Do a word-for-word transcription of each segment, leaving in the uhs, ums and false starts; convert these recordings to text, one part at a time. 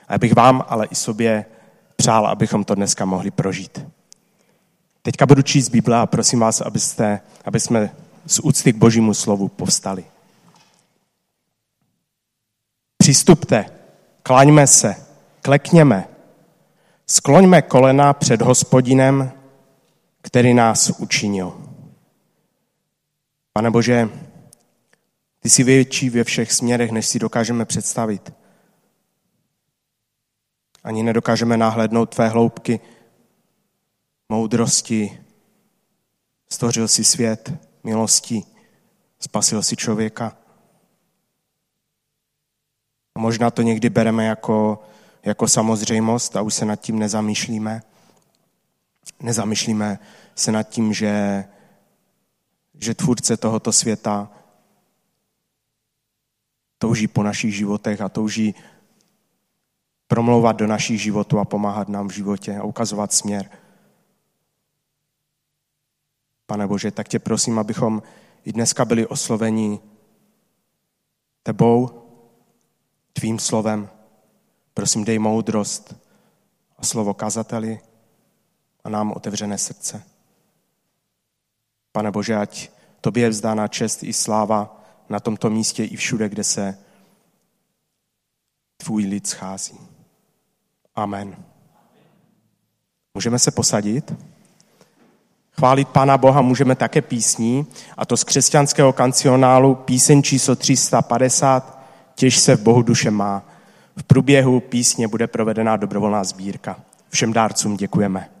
A já bych vám, ale i sobě přál, abychom to dneska mohli prožít. Teďka budu číst Bible a prosím vás, abyste, aby jsme z úcty k Božímu slovu povstali. Přistupte, klaňme se, klekněme, skloňme kolena před Hospodinem, který nás učinil. Pane Bože, ty jsi větší ve všech směrech, než si dokážeme představit. Ani nedokážeme nahlédnout tvé hloubky, moudrosti. Stvořil si svět milostí, spasil si člověka. A možná to někdy bereme jako, jako samozřejmost a už se nad tím nezamýšlíme. Nezamýšlíme se nad tím, že, že tvůrce tohoto světa touží po našich životech a touží promlouvat do našich životů a pomáhat nám v životě a ukazovat směr. Pane Bože, tak tě prosím, abychom i dneska byli osloveni tebou, tvým slovem. Prosím, dej moudrost a slovo kazateli a nám otevřené srdce. Pane Bože, ať tobě je vzdána čest i sláva na tomto místě i všude, kde se tvůj lid schází. Amen. Můžeme se posadit? Chválit Pána Boha můžeme také písní, a to z křesťanského kancionálu píseň číslo tři sta padesát, Těž se v Bohu duše má. V průběhu písně bude provedena dobrovolná sbírka. Všem dárcům děkujeme.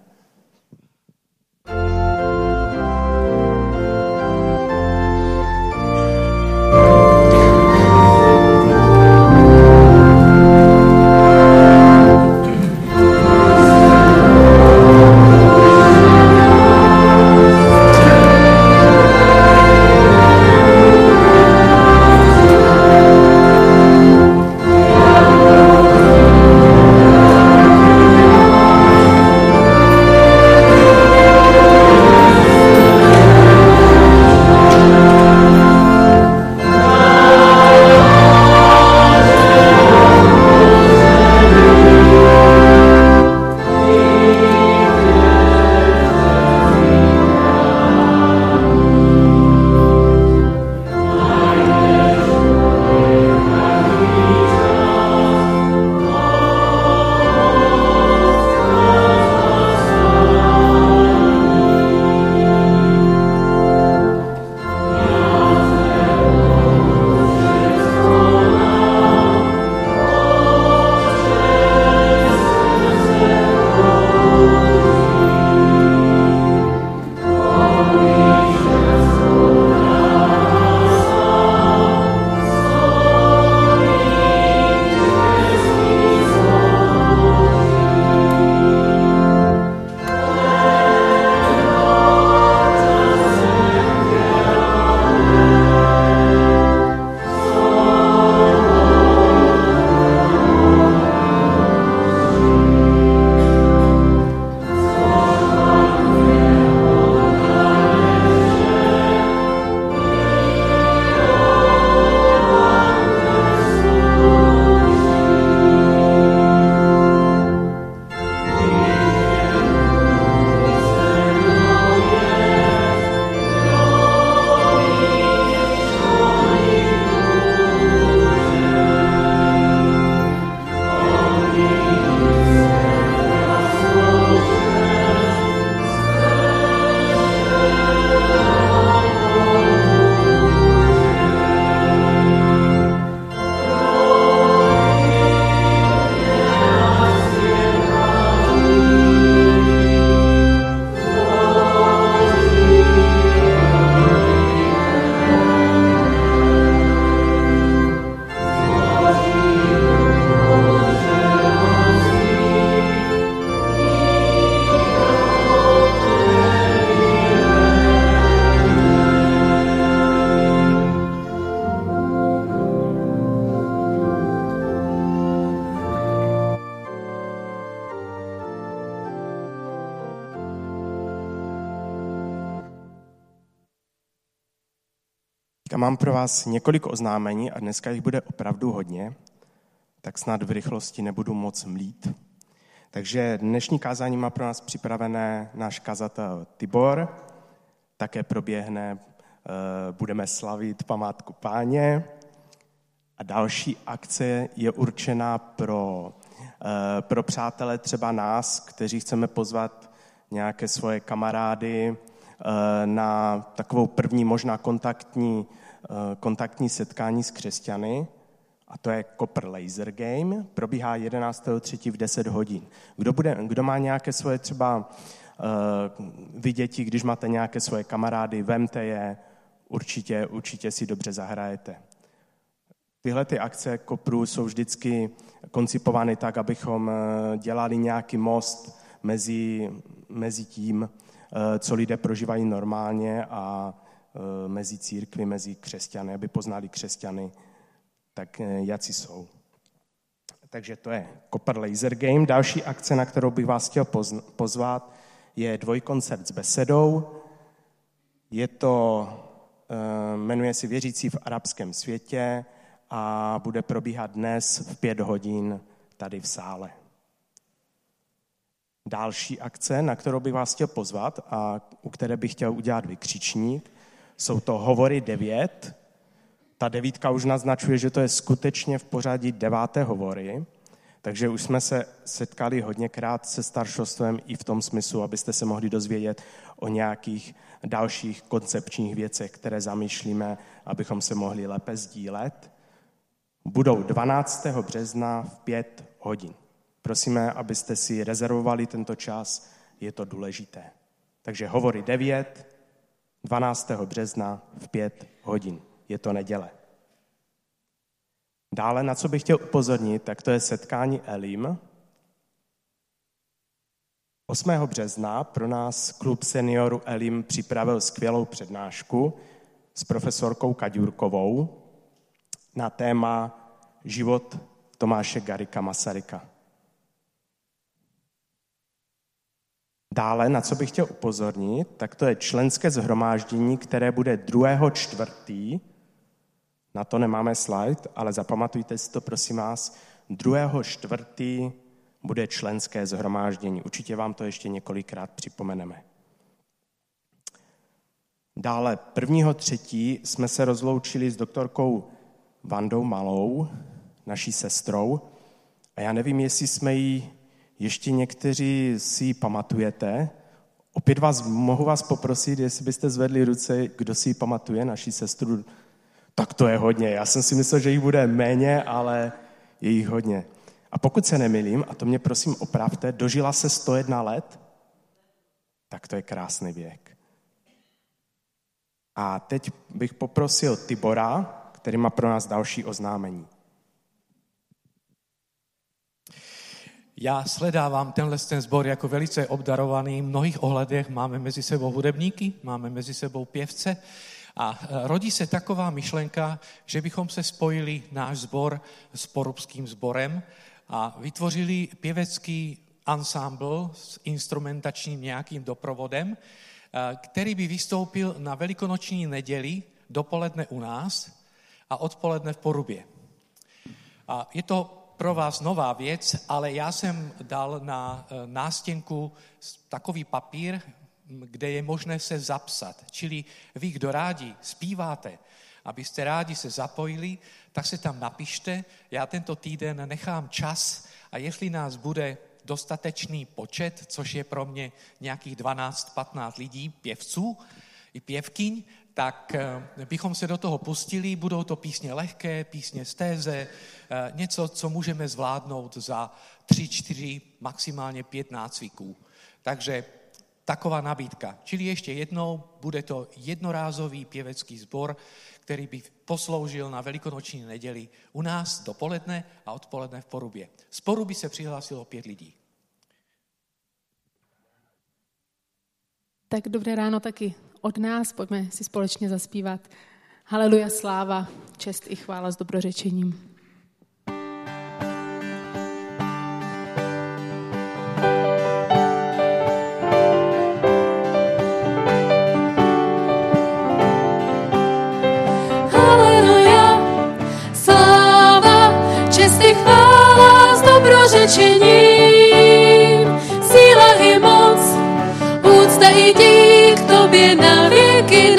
Já mám pro vás několik oznámení a dneska jich bude opravdu hodně. tak snad v rychlosti nebudu moc mlít. Takže dnešní kázání má pro nás připravené náš kazatel Tibor. Také proběhne, budeme slavit památku Páně. A další akce je určená pro, pro přátele třeba nás, kteří chceme pozvat nějaké svoje kamarády na takovou první možná kontaktní, kontaktní setkání s křesťany. A to je Copper Laser Game. Probíhá jedenáctého třetího v deset hodin. Kdo, bude, kdo má nějaké svoje třeba uh, vy děti, když máte nějaké svoje kamarády, vemte je, určitě, určitě si dobře zahrajete. Tyhle ty akce Kopru jsou vždycky koncipovány tak, abychom dělali nějaký most mezi, mezi tím, co lidé prožívají normálně a mezi církvi, mezi křesťany, aby poznali křesťany, tak jací jsou. Takže to je Copper Laser Game. Další akce, na kterou bych vás chtěl pozvat, je dvojkoncert s besedou. Je to, jmenuje se Věřící v arabském světě a bude probíhat dnes v pět hodin tady v sále. Další akce, na kterou bych vás chtěl pozvat a u které bych chtěl udělat vykřičník, jsou to Hovory devět. Ta devítka už naznačuje, že to je skutečně v pořadí deváté hovory, takže už jsme se setkali hodněkrát se staršostvem i v tom smyslu, abyste se mohli dozvědět o nějakých dalších koncepčních věcech, které zamýšlíme, abychom se mohli lépe sdílet. Budou dvanáctého března v pět hodin. Prosíme, abyste si rezervovali tento čas, je to důležité. Takže Hovory devět, dvanáctého března v pět hodin. Je to neděle. Dále, na co bych chtěl upozornit, tak to je setkání Elim. osmého března pro nás klub seniorů Elim připravil skvělou přednášku s profesorkou Kaďurkovou na téma Život Tomáše Garrigua Masaryka. Dále, na co bych chtěl upozornit, tak to je členské shromáždění, které bude druhého čtvrtého Na to nemáme slide, ale zapamatujte si to, prosím vás. druhého čtvrtého bude členské shromáždění. Určitě vám to ještě několikrát připomeneme. Dále prvního třetího jsme se rozloučili s doktorkou Vandou Malou, naší sestrou. A já nevím, jestli jsme ji ještě někteří si ji pamatujete. Opět vás mohu vás poprosit, jestli byste zvedli ruce, kdo si ji pamatuje, naší sestru. Tak to je hodně. Já jsem si myslel, že jich bude méně, ale je jich hodně. A pokud se nemýlím, a to mě prosím opravte, dožila se sto jedna let? Tak to je krásný věk. A teď bych poprosil Tibora, který má pro nás další oznámení. Já sledávám tenhle ten sbor jako velice obdarovaný. V mnohých ohledech máme mezi sebou hudebníky, máme mezi sebou pěvce a rodí se taková myšlenka, že bychom se spojili náš sbor s porubským sborem a vytvořili pěvecký ansámbl s instrumentačním nějakým doprovodem, který by vystoupil na velikonoční neděli dopoledne u nás a odpoledne v Porubě. A je to pro vás nová věc, ale já jsem dal na nástěnku takový papír, kde je možné se zapsat. Čili vy, kdo rádi zpíváte, abyste rádi se zapojili, tak se tam napište. Já tento týden nechám čas a jestli nás bude dostatečný počet, což je pro mě nějakých dvanáct patnáct lidí, pěvců i pěvkyň, tak bychom se do toho pustili. Budou to písně lehké, písně z téze, něco, co můžeme zvládnout za tři, čtyři, maximálně pět nácviků. Takže taková nabídka. Čili ještě jednou, bude to jednorázový pěvecký sbor, který by posloužil na velikonoční neděli u nás dopoledne a odpoledne v Porubě. Z Poruby se přihlásilo pět lidí. Tak dobré ráno taky od nás, pojďme si společně zaspívat. Haleluja, sláva, čest i chvála s dobrořečením. Haleluja, sláva, čest i chvála dobrořečením, síla i moc, úcta i dík tobě na věky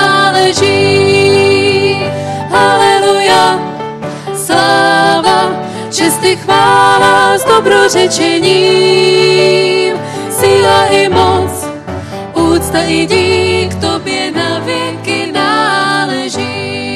náleží. Haleluja, sláva, čest i chvála s dobrořečením, síla i moc, úcta i dík tobě na věky náleží.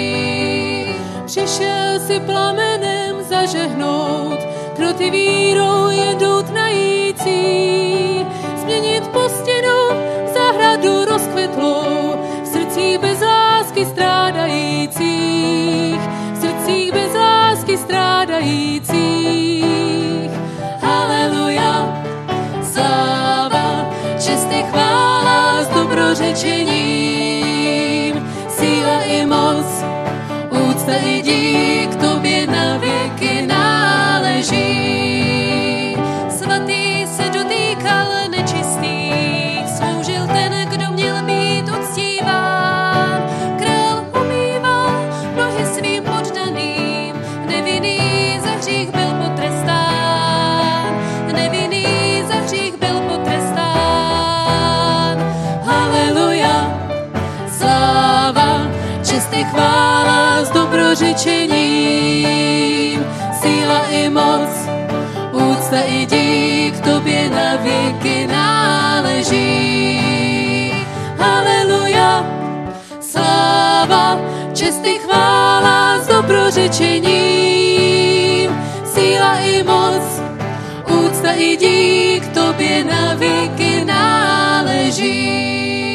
Přišel si plamenem zažehnout, kroty vírou jedou tnající, změnit pustinu v zahradu rozkvetlou, v srdcích bez lásky strádajících, v srdcích bez lásky strádajících. Haleluja, sláva, čest i chvála s dobrořečením, síla i moc, úcta i dík tobě na věky náleží. Svatý se dotýkal nečistých, sloužil ten, kdo měl být uctíván. Král umýval nohy svým poddaným, nevinný za hřích byl potrestán, nevinný za hřích byl potrestán. Haleluja, sláva, čest i chvála s dobrořečením, síla i moc, úcta i dík tobě na věky náleží. Haleluja, sláva, čest i chvála s dobrořečením, síla i moc, úcta i dík tobě na věky náleží.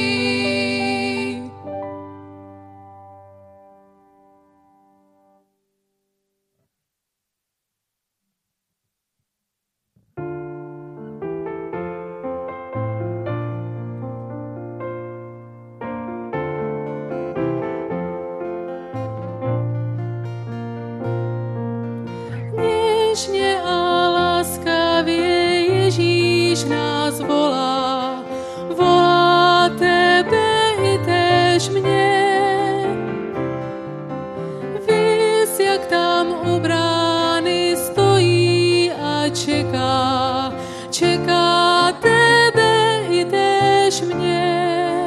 Něžně a láskavě Ježíš nás volá, volá tebe i též mě. Vys, jak tam u brány stojí a čeká, čeká tebe i též mě.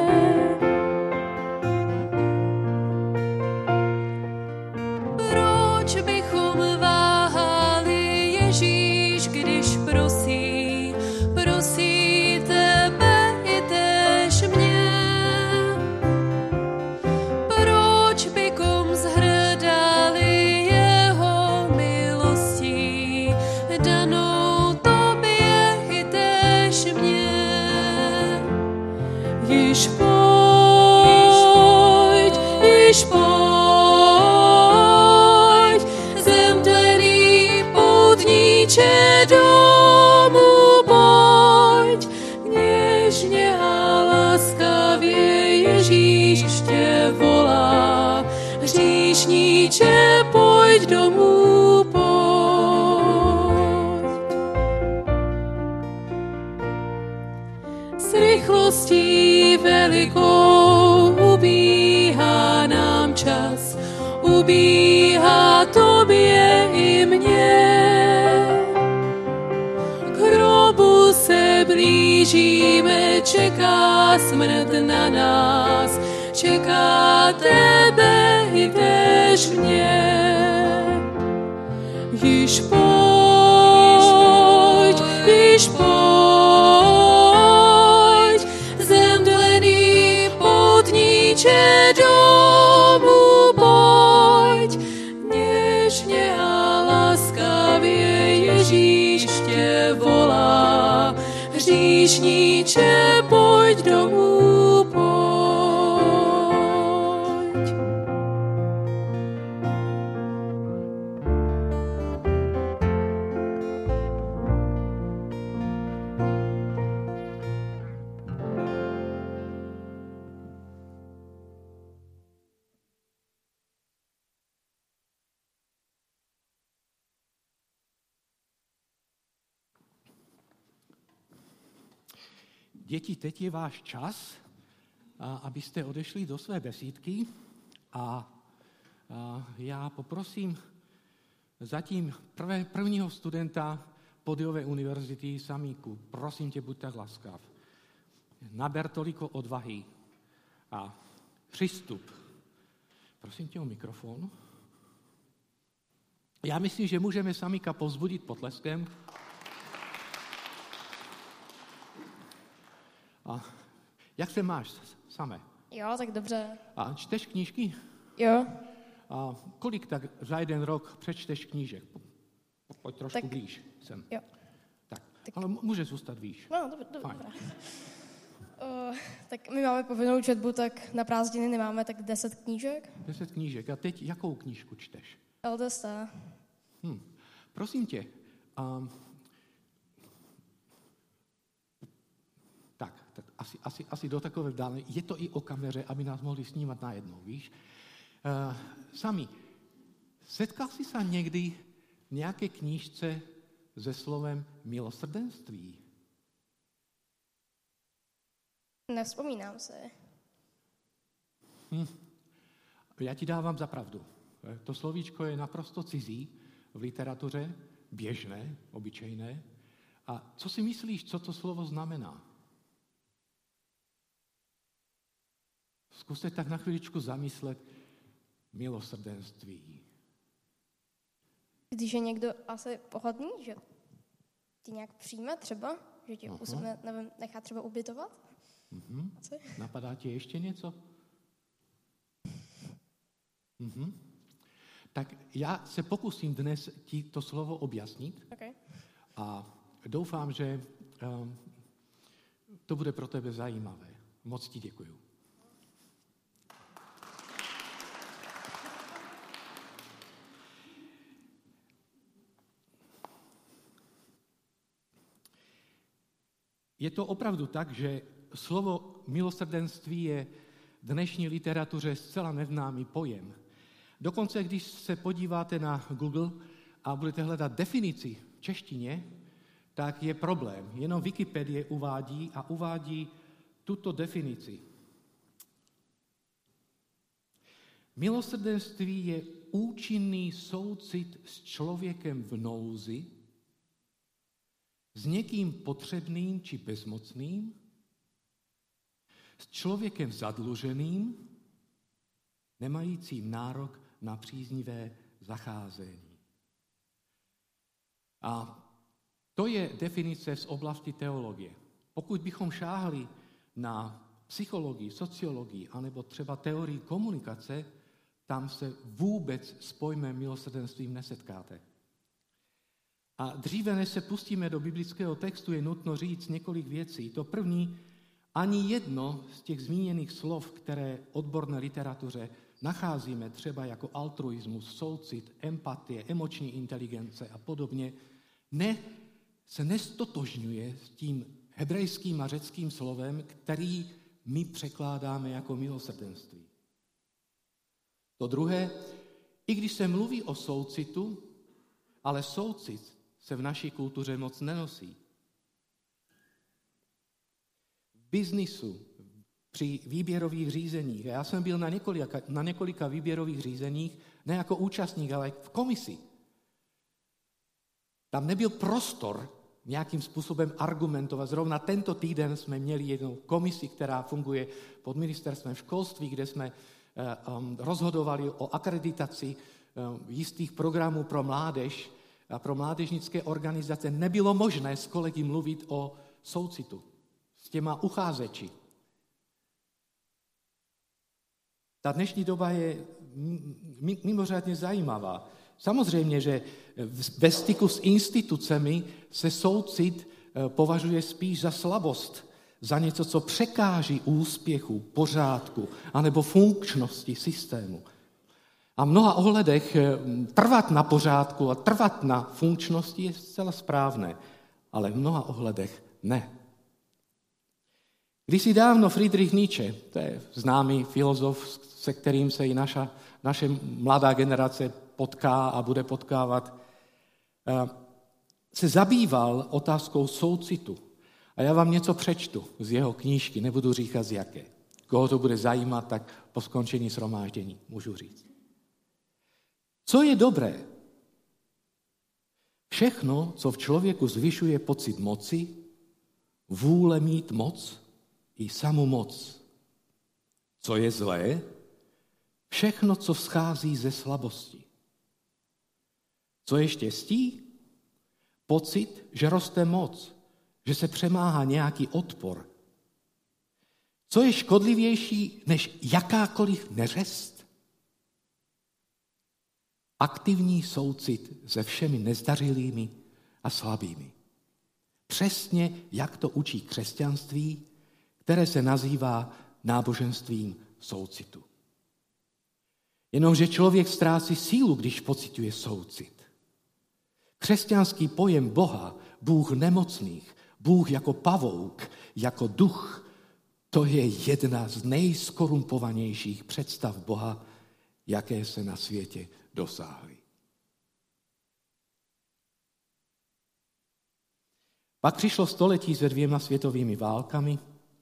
Proč bychom váhali, Ježíš, když prosí, prosí tebe i též mě. Proč bychom zhrdali jeho milostí, danou tobě i též mě. Již pojď, již pojď, zemdlený poutníče domů pojď, něžně a láskavě Ježíš tě volá, hříšníče pojď domů pojď. S rychlostí velikou ubíhá nám čas, ubíhá tobě i mně. K hrobu se blížíme, čeká smrt na nás, čeká tebe i též mě. Již pojď, již pojď, zemdlený poutníče domů pojď, něžně a láskavě Ježíš tě volá, hříšníče pojď domů pojď. Děti, teď je váš čas, abyste odešli do své besídky a já poprosím zatím prvé, prvního studenta, podiové univerzity, Samíku, prosím tě, buď tak laskav. Naber toliko odvahy a přistup. Prosím tě o mikrofon. Já myslím, že můžeme Samíka povzbudit potleskem. A jak se máš, Same? Jo, tak dobře. A čteš knížky? Jo. A kolik tak za jeden rok přečteš knížek? Pojď trošku tak, blíž sem. Jo. Tak. tak. Ale můžeš zůstat výš. No, dobře. dobré. Uh, tak my máme povinnou četbu, tak na prázdniny nemáme tak deset knížek. Deset knížek. A teď jakou knížku čteš? L D S T. Hm. Prosím tě, um, tak, tak asi, asi, asi do takové vzdálené. Je to i o kameře, aby nás mohli snímat najednou, víš? Uh, Sami, setkal jsi se někdy v nějaké knížce se slovem milosrdenství? Nevzpomínám se. Hm. Já ti dávám za pravdu. To slovíčko je naprosto cizí v literatuře, běžné, obyčejné. A co si myslíš, co to slovo znamená? Zkuste tak na chviličku zamyslet milosrdenství. Když je někdo asi pohodlný, že ti nějak přijme třeba, že tě uh-huh. nevím, nechá třeba ubytovat? Uh-huh. Napadá ti ještě něco? Uh-huh. Tak já se pokusím dnes ti to slovo objasnit. Okay. A doufám, že um, to bude pro tebe zajímavé. Moc ti děkuju. Je to opravdu tak, že slovo milosrdenství je v dnešní literatuře zcela neznámý pojem. Dokonce, když se podíváte na Google a budete hledat definici v češtině, tak je problém. Jenom Wikipedie uvádí a uvádí tuto definici. Milosrdenství je účinný soucit s člověkem v nouzi, s někým potřebným či bezmocným, s člověkem zadluženým, nemajícím nárok na příznivé zacházení. A to je definice z oblasti teologie. Pokud bychom šáhli na psychologii, sociologii, anebo třeba teorii komunikace, tam se vůbec s pojmem milosrdenstvím nesetkáte. A dříve, než se pustíme do biblického textu, je nutno říct několik věcí. To první, ani jedno z těch zmíněných slov, které odborné literatuře nacházíme třeba jako altruismus, soucit, empatie, emoční inteligence a podobně, ne, se nestotožňuje s tím hebrejským a řeckým slovem, který my překládáme jako milosrdenství. To druhé, i když se mluví o soucitu, ale soucit se v naší kultuře moc nenosí. V biznisu, při výběrových řízeních, já jsem byl na několika, na několika výběrových řízeních, ne jako účastník, ale v komisi. Tam nebyl prostor nějakým způsobem argumentovat. Zrovna tento týden jsme měli jednu komisi, která funguje pod ministerstvem školství, kde jsme um, rozhodovali o akreditaci um, jistých programů pro mládež a pro mládežnické organizace. Nebylo možné s kolegy mluvit o soucitu s těma uchazeči. Ta dnešní doba je mimořádně zajímavá. Samozřejmě, že ve styku s institucemi se soucit považuje spíš za slabost, za něco, co překáží úspěchu, pořádku anebo funkčnosti systému. A v mnoha ohledech trvat na pořádku a trvat na funkčnosti je zcela správné, ale v mnoha ohledech ne. Kdysi dávno Friedrich Nietzsche, to je známý filozof, se kterým se i naša, naše mladá generace potká a bude potkávat, se zabýval otázkou soucitu. A já vám něco přečtu z jeho knížky, nebudu říkat z jaké. Koho to bude zajímat, tak po skončení shromáždění můžu říct. Co je dobré? Všechno, co v člověku zvyšuje pocit moci, vůle mít moc i samu moc. Co je zlé? Všechno, co vzchází ze slabosti. Co je štěstí? Pocit, že roste moc, že se přemáhá nějaký odpor. Co je škodlivější než jakákoliv neřest? Aktivní soucit se všemi nezdařilými a slabými. Přesně jak to učí křesťanství, které se nazývá náboženstvím soucitu. Jenomže člověk ztrácí sílu, když pociťuje soucit. Křesťanský pojem Boha, Bůh nemocných, Bůh jako pavouk, jako duch, to je jedna z nejskorumpovanějších představ Boha, jaké se na světě dosáhly. Pak přišlo století se dvěma světovými válkami,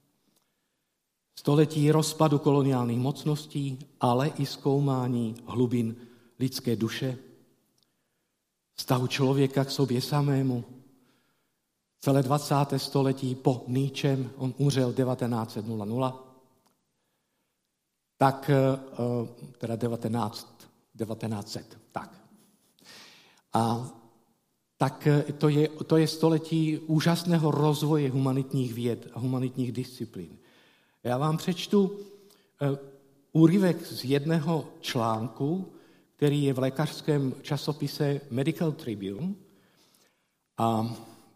století rozpadu koloniálních mocností, ale i zkoumání hlubin lidské duše, vztahu člověka k sobě samému. Celé dvacáté století po Nietzschem, on umřel devatenáct set tak, teda devatenáct, devatenáct set, tak. A tak to je, to je století úžasného rozvoje humanitních věd a humanitních disciplín. Já vám přečtu úryvek z jednoho článku, který je v lékařském časopise Medical Tribune, a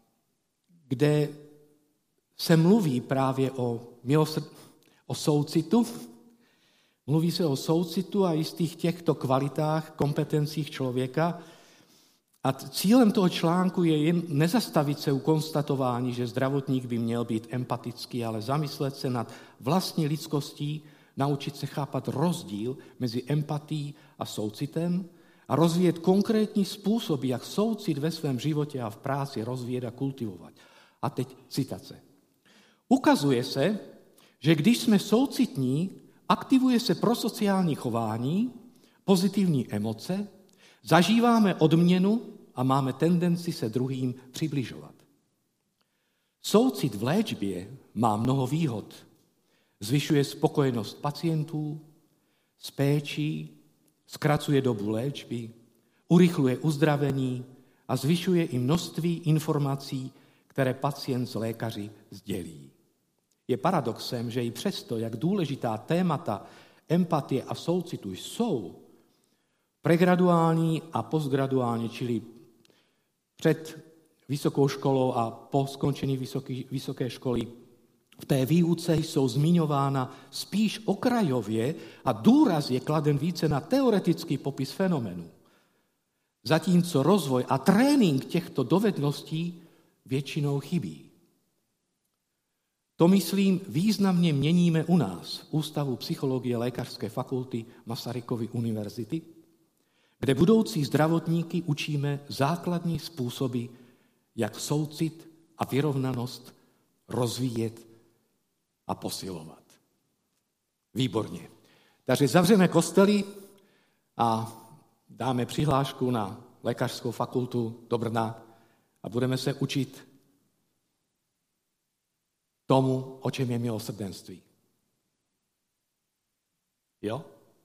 kde se mluví právě o, milosrd... o soucitu. Mluví se o soucitu a jistých těchto kvalitách, kompetencích člověka. A cílem toho článku je jen nezastavit se u konstatování, že zdravotník by měl být empatický, ale zamyslet se nad vlastní lidskostí, naučit se chápat rozdíl mezi empatií a soucitem a rozvíjet konkrétní způsoby, jak soucit ve svém životě a v práci rozvíjet a kultivovat. A teď citace. Ukazuje se, že když jsme soucitní, aktivuje se prosociální chování, pozitivní emoce, zažíváme odměnu a máme tendenci se druhým přibližovat. Soucit v léčbě má mnoho výhod. Zvyšuje spokojenost pacientů, s péčí, zkracuje dobu léčby, urychluje uzdravení a zvyšuje i množství informací, které pacient s lékaři sdělí. Je paradoxem, že i přesto, jak důležitá témata empatie a soucitu jsou, pregraduální a postgraduální, čili před vysokou školou a po skončení vysoký, vysoké školy, v té výuce jsou zmiňována spíš okrajově a důraz je kladen více na teoretický popis fenomenů. Zatímco rozvoj a trénink těchto dovedností většinou chybí. To, myslím, významně měníme u nás v Ústavu psychologie Lékařské fakulty Masarykovy univerzity, kde budoucí zdravotníky učíme základní způsoby, jak soucit a vyrovnanost rozvíjet a posilovat. Výborně. Takže zavřeme kostely a dáme přihlášku na Lékařskou fakultu do Brna a budeme se učit tomu, o čem je milosrdenství. Jo?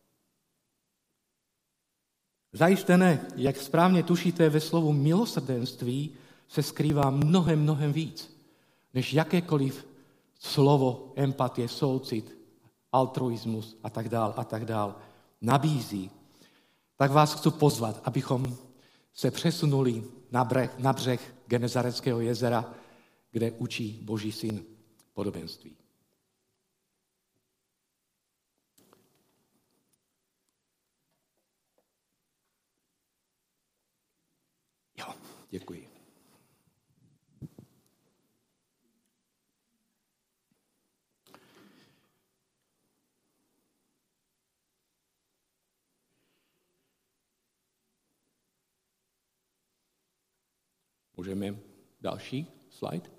Zajisté ne. Jak správně tušíte, ve slovu milosrdenství se skrývá mnohem, mnohem víc, než jakékoliv slovo empatie, soucit, altruismus a tak dál a tak dál nabízí. Tak vás chci pozvat, abychom se přesunuli na břeh, na břeh Genezareckého jezera, kde učí Boží syn podobenství. Jo, děkuji. Můžeme další slide?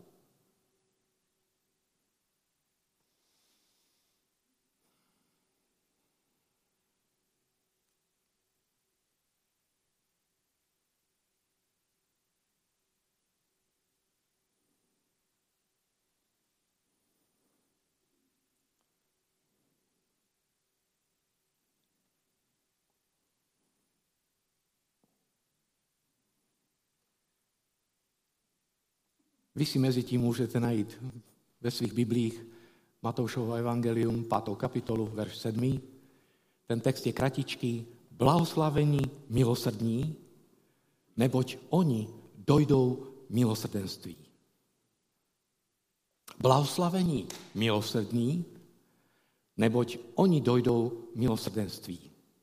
Vy si mezi tím můžete najít ve svých biblích Matoušovo evangelium, pátou kapitolu, verš sedmý. Ten text je kratičký. Blahoslavení milosrdní, neboť oni dojdou milosrdenství. Blahoslavení milosrdní, neboť oni dojdou milosrdenství.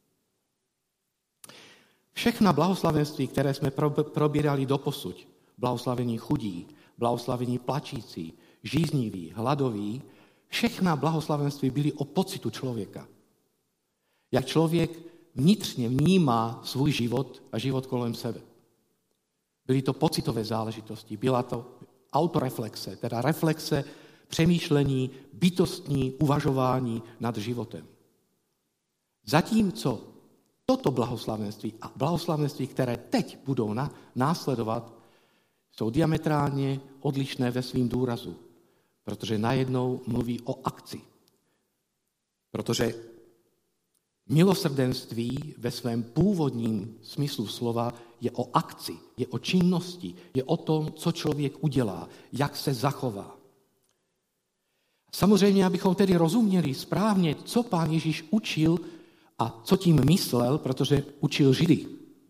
Všechna blahoslavenství, které jsme probírali doposud, blahoslavení chudí, blahoslavení plačící, žízniví, hladoví, všechna blahoslavenství byly o pocitu člověka. Jak člověk vnitřně vnímá svůj život a život kolem sebe. Byly to pocitové záležitosti, byla to autoreflexe, teda reflexe, přemýšlení, bytostní uvažování nad životem. Zatímco toto blahoslavenství a blahoslavenství, které teď budou na, následovat, jsou diametrálně odlišné ve svým důrazu, protože najednou mluví o akci. Protože milosrdenství ve svém původním smyslu slova je o akci, je o činnosti, je o tom, co člověk udělá, jak se zachová. Samozřejmě, abychom tedy rozuměli správně, co Pán Ježíš učil a co tím myslel, protože učil Židy.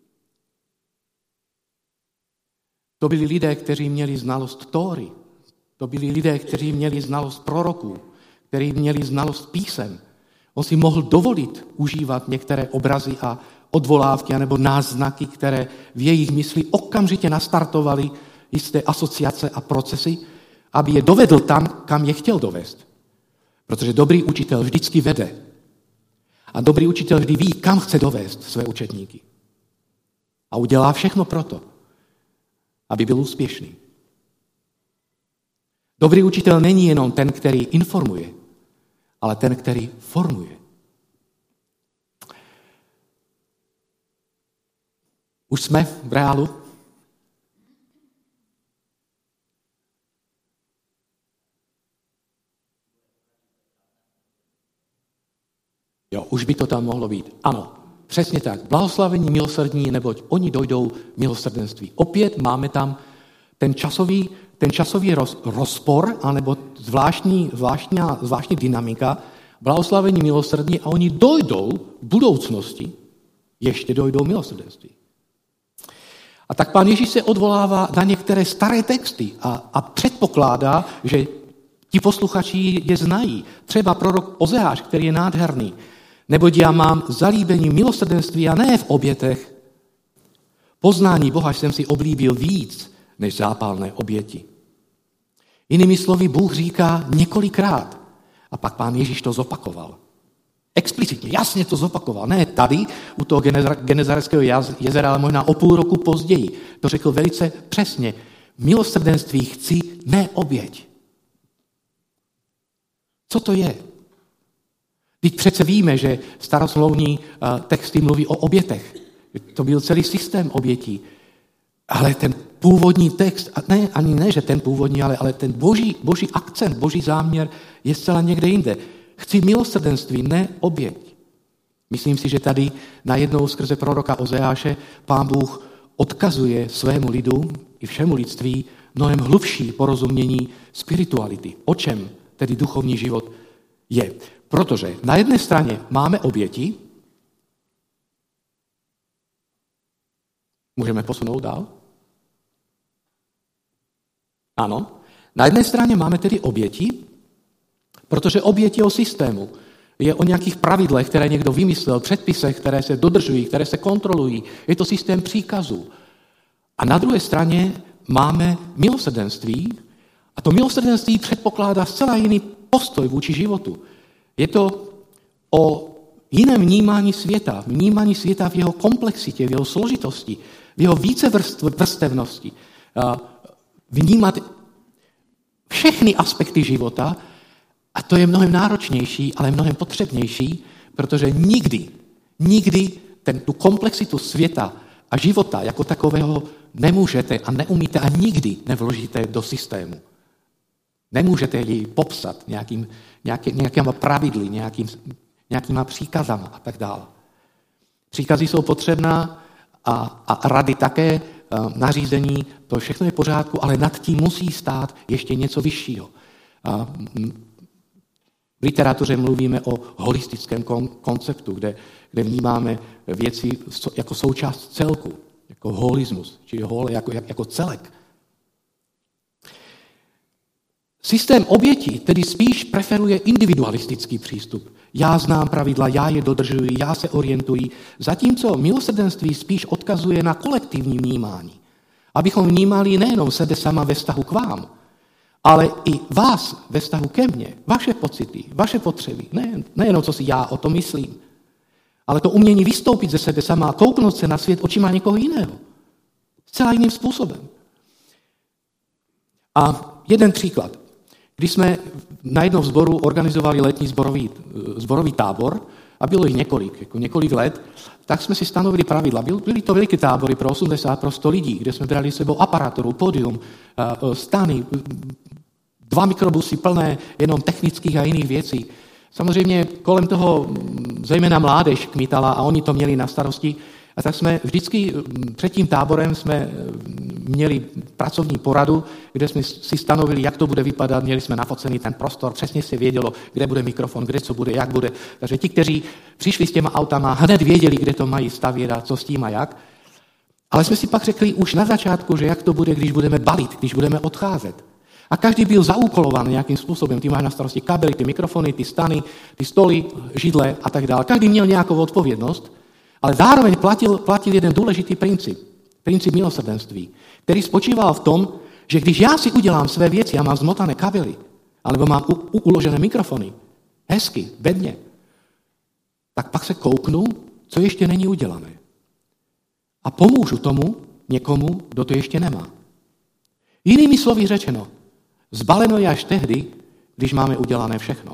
To byli lidé, kteří měli znalost Tóry. To byli lidé, kteří měli znalost proroků, kteří měli znalost písem. On si mohl dovolit užívat některé obrazy a odvolávky anebo náznaky, které v jejich mysli okamžitě nastartovaly jisté asociace a procesy, aby je dovedl tam, kam je chtěl dovést. Protože dobrý učitel vždycky vede. A dobrý učitel vždy ví, kam chce dovést své učedníky. A udělá všechno proto, aby byl úspěšný. Dobrý učitel není jenom ten, který informuje, ale ten, který formuje. Už jsme v reálu? Jo, už by to tam mohlo být. Ano, přesně tak. Blahoslavení milosrdní, neboť oni dojdou milosrdenství. Opět máme tam ten časový, ten časový roz, rozpor, anebo zvláštní, zvláštní, zvláštní dynamika, blahoslavení milosrdní a oni dojdou v budoucnosti, ještě dojdou milosrdenství. A tak Pán Ježíš se odvolává na některé staré texty a, a předpokládá, že ti posluchači je znají. Třeba prorok Ozeáš, který je nádherný. Neboť já mám zalíbení milosrdenství a ne v obětech. Poznání Boha jsem si oblíbil víc než zápalné oběti. Jinými slovy, Bůh říká několikrát. A pak Pán Ježíš to zopakoval. Explicitně, jasně to zopakoval. Ne tady, u toho Genezareckého jezera, ale možná o půl roku později. To řekl velice přesně. Milosrdenství chci, ne oběť. Co to je? Teď přece víme, že starosmlouvní texty mluví o obětech. To byl celý systém obětí. Ale ten původní text, a ne, ani ne, že ten původní, ale, ale ten boží, boží akcent, boží záměr je zcela někde jinde. Chci milosrdenství, ne oběť. Myslím si, že tady najednou skrze proroka Ozeáše Pán Bůh odkazuje svému lidu i všemu lidství mnohem hlubší porozumění spirituality. O čem tedy duchovní život je. Protože na jedné straně máme oběti, můžeme posunout dál? Ano. Na jedné straně máme tedy oběti, protože oběť je o systému. Je o nějakých pravidlech, které někdo vymyslel, předpisech, které se dodržují, které se kontrolují. Je to systém příkazů. A na druhé straně máme milosrdenství a to milosrdenství předpokládá zcela jiný postoj vůči životu. Je to o jiném vnímání světa, vnímání světa v jeho komplexitě, v jeho složitosti, v jeho vícevrstevnosti. Vnímat všechny aspekty života a to je mnohem náročnější, ale mnohem potřebnější, protože nikdy, nikdy ten, tu komplexitu světa a života jako takového nemůžete a neumíte a nikdy nevložíte do systému. Nemůžete ji popsat nějakým, nějaký, nějakýma pravidly, nějakým, nějakýma příkazama a tak dále. Příkazy jsou potřebná a, a rady také, nařízení, to všechno je v pořádku, ale nad tím musí stát ještě něco vyššího. V literatuře mluvíme o holistickém konceptu, kde, kde vnímáme věci jako součást celku, jako holismus, čili hol jako, jako celek. Systém obětí tedy spíš preferuje individualistický přístup. Já znám pravidla, já je dodržuji, já se orientuji, zatímco milosrdenství spíš odkazuje na kolektivní vnímání. Abychom vnímali nejenom sebe sama ve vztahu k vám, ale i vás ve vztahu ke mně, vaše pocity, vaše potřeby, ne, nejenom co si já o tom myslím, ale to umění vystoupit ze sebe sama a kouknout se na svět očima někoho jiného. Zcela jiným způsobem. A jeden příklad. Když jsme na jednom sboru organizovali letní zborový, zborový tábor, a bylo jich několik, jako několik let, tak jsme si stanovili pravidla. Byly to veliké tábory pro osmdesát, pro sto lidí, kde jsme brali s sebou aparaturu, pódium, stany, dva mikrobusy plné jenom technických a jiných věcí. Samozřejmě kolem toho zejména mládež kmitala a oni to měli na starosti. A tak jsme vždycky před tím táborem jsme měli pracovní poradu, kde jsme si stanovili, jak to bude vypadat, měli jsme nafocený ten prostor, přesně se vědělo, kde bude mikrofon, kde co bude, jak bude. Takže ti, kteří přišli s těma autama, hned věděli, kde to mají stavět a co s tím a jak. Ale jsme si pak řekli už na začátku, že jak to bude, když budeme balit, když budeme odcházet. A každý byl zaúkolován nějakým způsobem. Ty máš na starosti kabely, ty mikrofony, ty stany, ty stoly, židle a tak dále. Každý měl nějakou odpovědnost, ale zároveň platil, platil jeden důležitý princip. Princip milosrdenství, který spočíval v tom, že když já si udělám své věci a mám zmotané kabely, alebo mám u, u, uložené mikrofony, hezky, bedně, tak pak se kouknu, co ještě není udělané. A pomůžu tomu někomu, kdo to ještě nemá. Jinými slovy řečeno, zbaleno je až tehdy, když máme udělané všechno.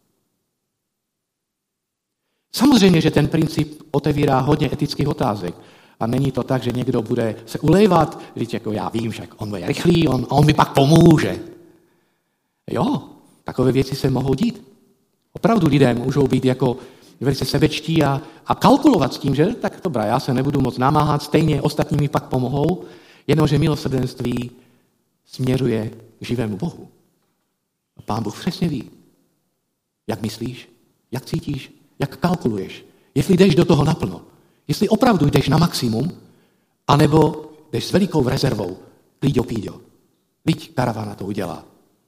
Samozřejmě, že ten princip otevírá hodně etických otázek. A není to tak, že někdo bude se ulejvat, říct, jako já vím, že on je rychlý, on, on mi pak pomůže. Jo, takové věci se mohou dít. Opravdu lidé můžou být jako velice sebečtí a, a kalkulovat s tím, že tak dobrá, já se nebudu moc namáhat, stejně ostatní mi pak pomohou, jenomže milosrdenství směřuje k živému Bohu. A Pán Bůh přesně ví, jak myslíš, jak cítíš, jak kalkuluješ, jestli jdeš do toho naplno, jestli opravdu jdeš na maximum, anebo jdeš s velikou rezervou, klíďo píďo. Viď, karavana to udělá.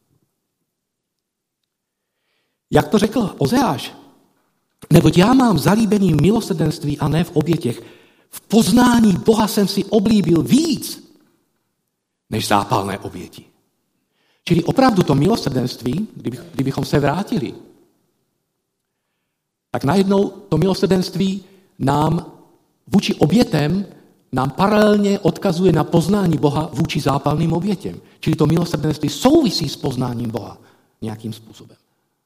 Jak to řekl Ozeáš? Neboť já mám zalíbení v milosrdenství a ne v obětěch. V poznání Boha jsem si oblíbil víc, než zápalné oběti. Čili opravdu to milosrdenství, kdyby, kdybychom se vrátili, tak najednou to milosrdenství nám vůči obětem nám paralelně odkazuje na poznání Boha vůči zápalným obětěm. Čili to milosrdenství souvisí s poznáním Boha nějakým způsobem.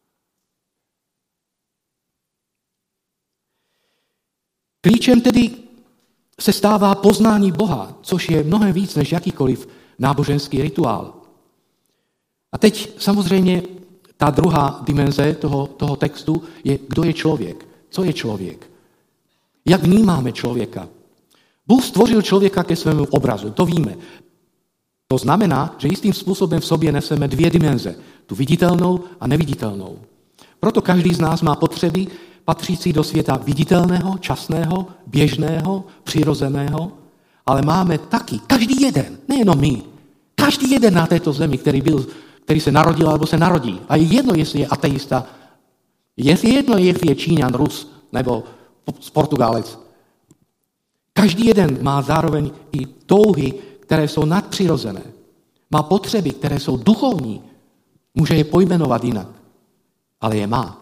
Klíčem tedy se stává poznání Boha, což je mnohem víc než jakýkoliv náboženský rituál. A teď samozřejmě ta druhá dimenze toho, toho textu je, kdo je člověk, co je člověk. Jak vnímáme člověka? Bůh stvořil člověka ke svému obrazu, to víme. To znamená, že jistým způsobem v sobě neseme dvě dimenze, tu viditelnou a neviditelnou. Proto každý z nás má potřeby patřící do světa viditelného, časného, běžného, přirozeného, ale máme taky, každý jeden, nejenom my, každý jeden na této zemi, který, byl, který se narodil alebo se narodí. A je jedno, jestli je ateista, je jedno, jestli je Číňan, Rus nebo Portugalec. Každý jeden má zároveň i touhy, které jsou nadpřirozené. Má potřeby, které jsou duchovní. Může je pojmenovat jinak, ale je má.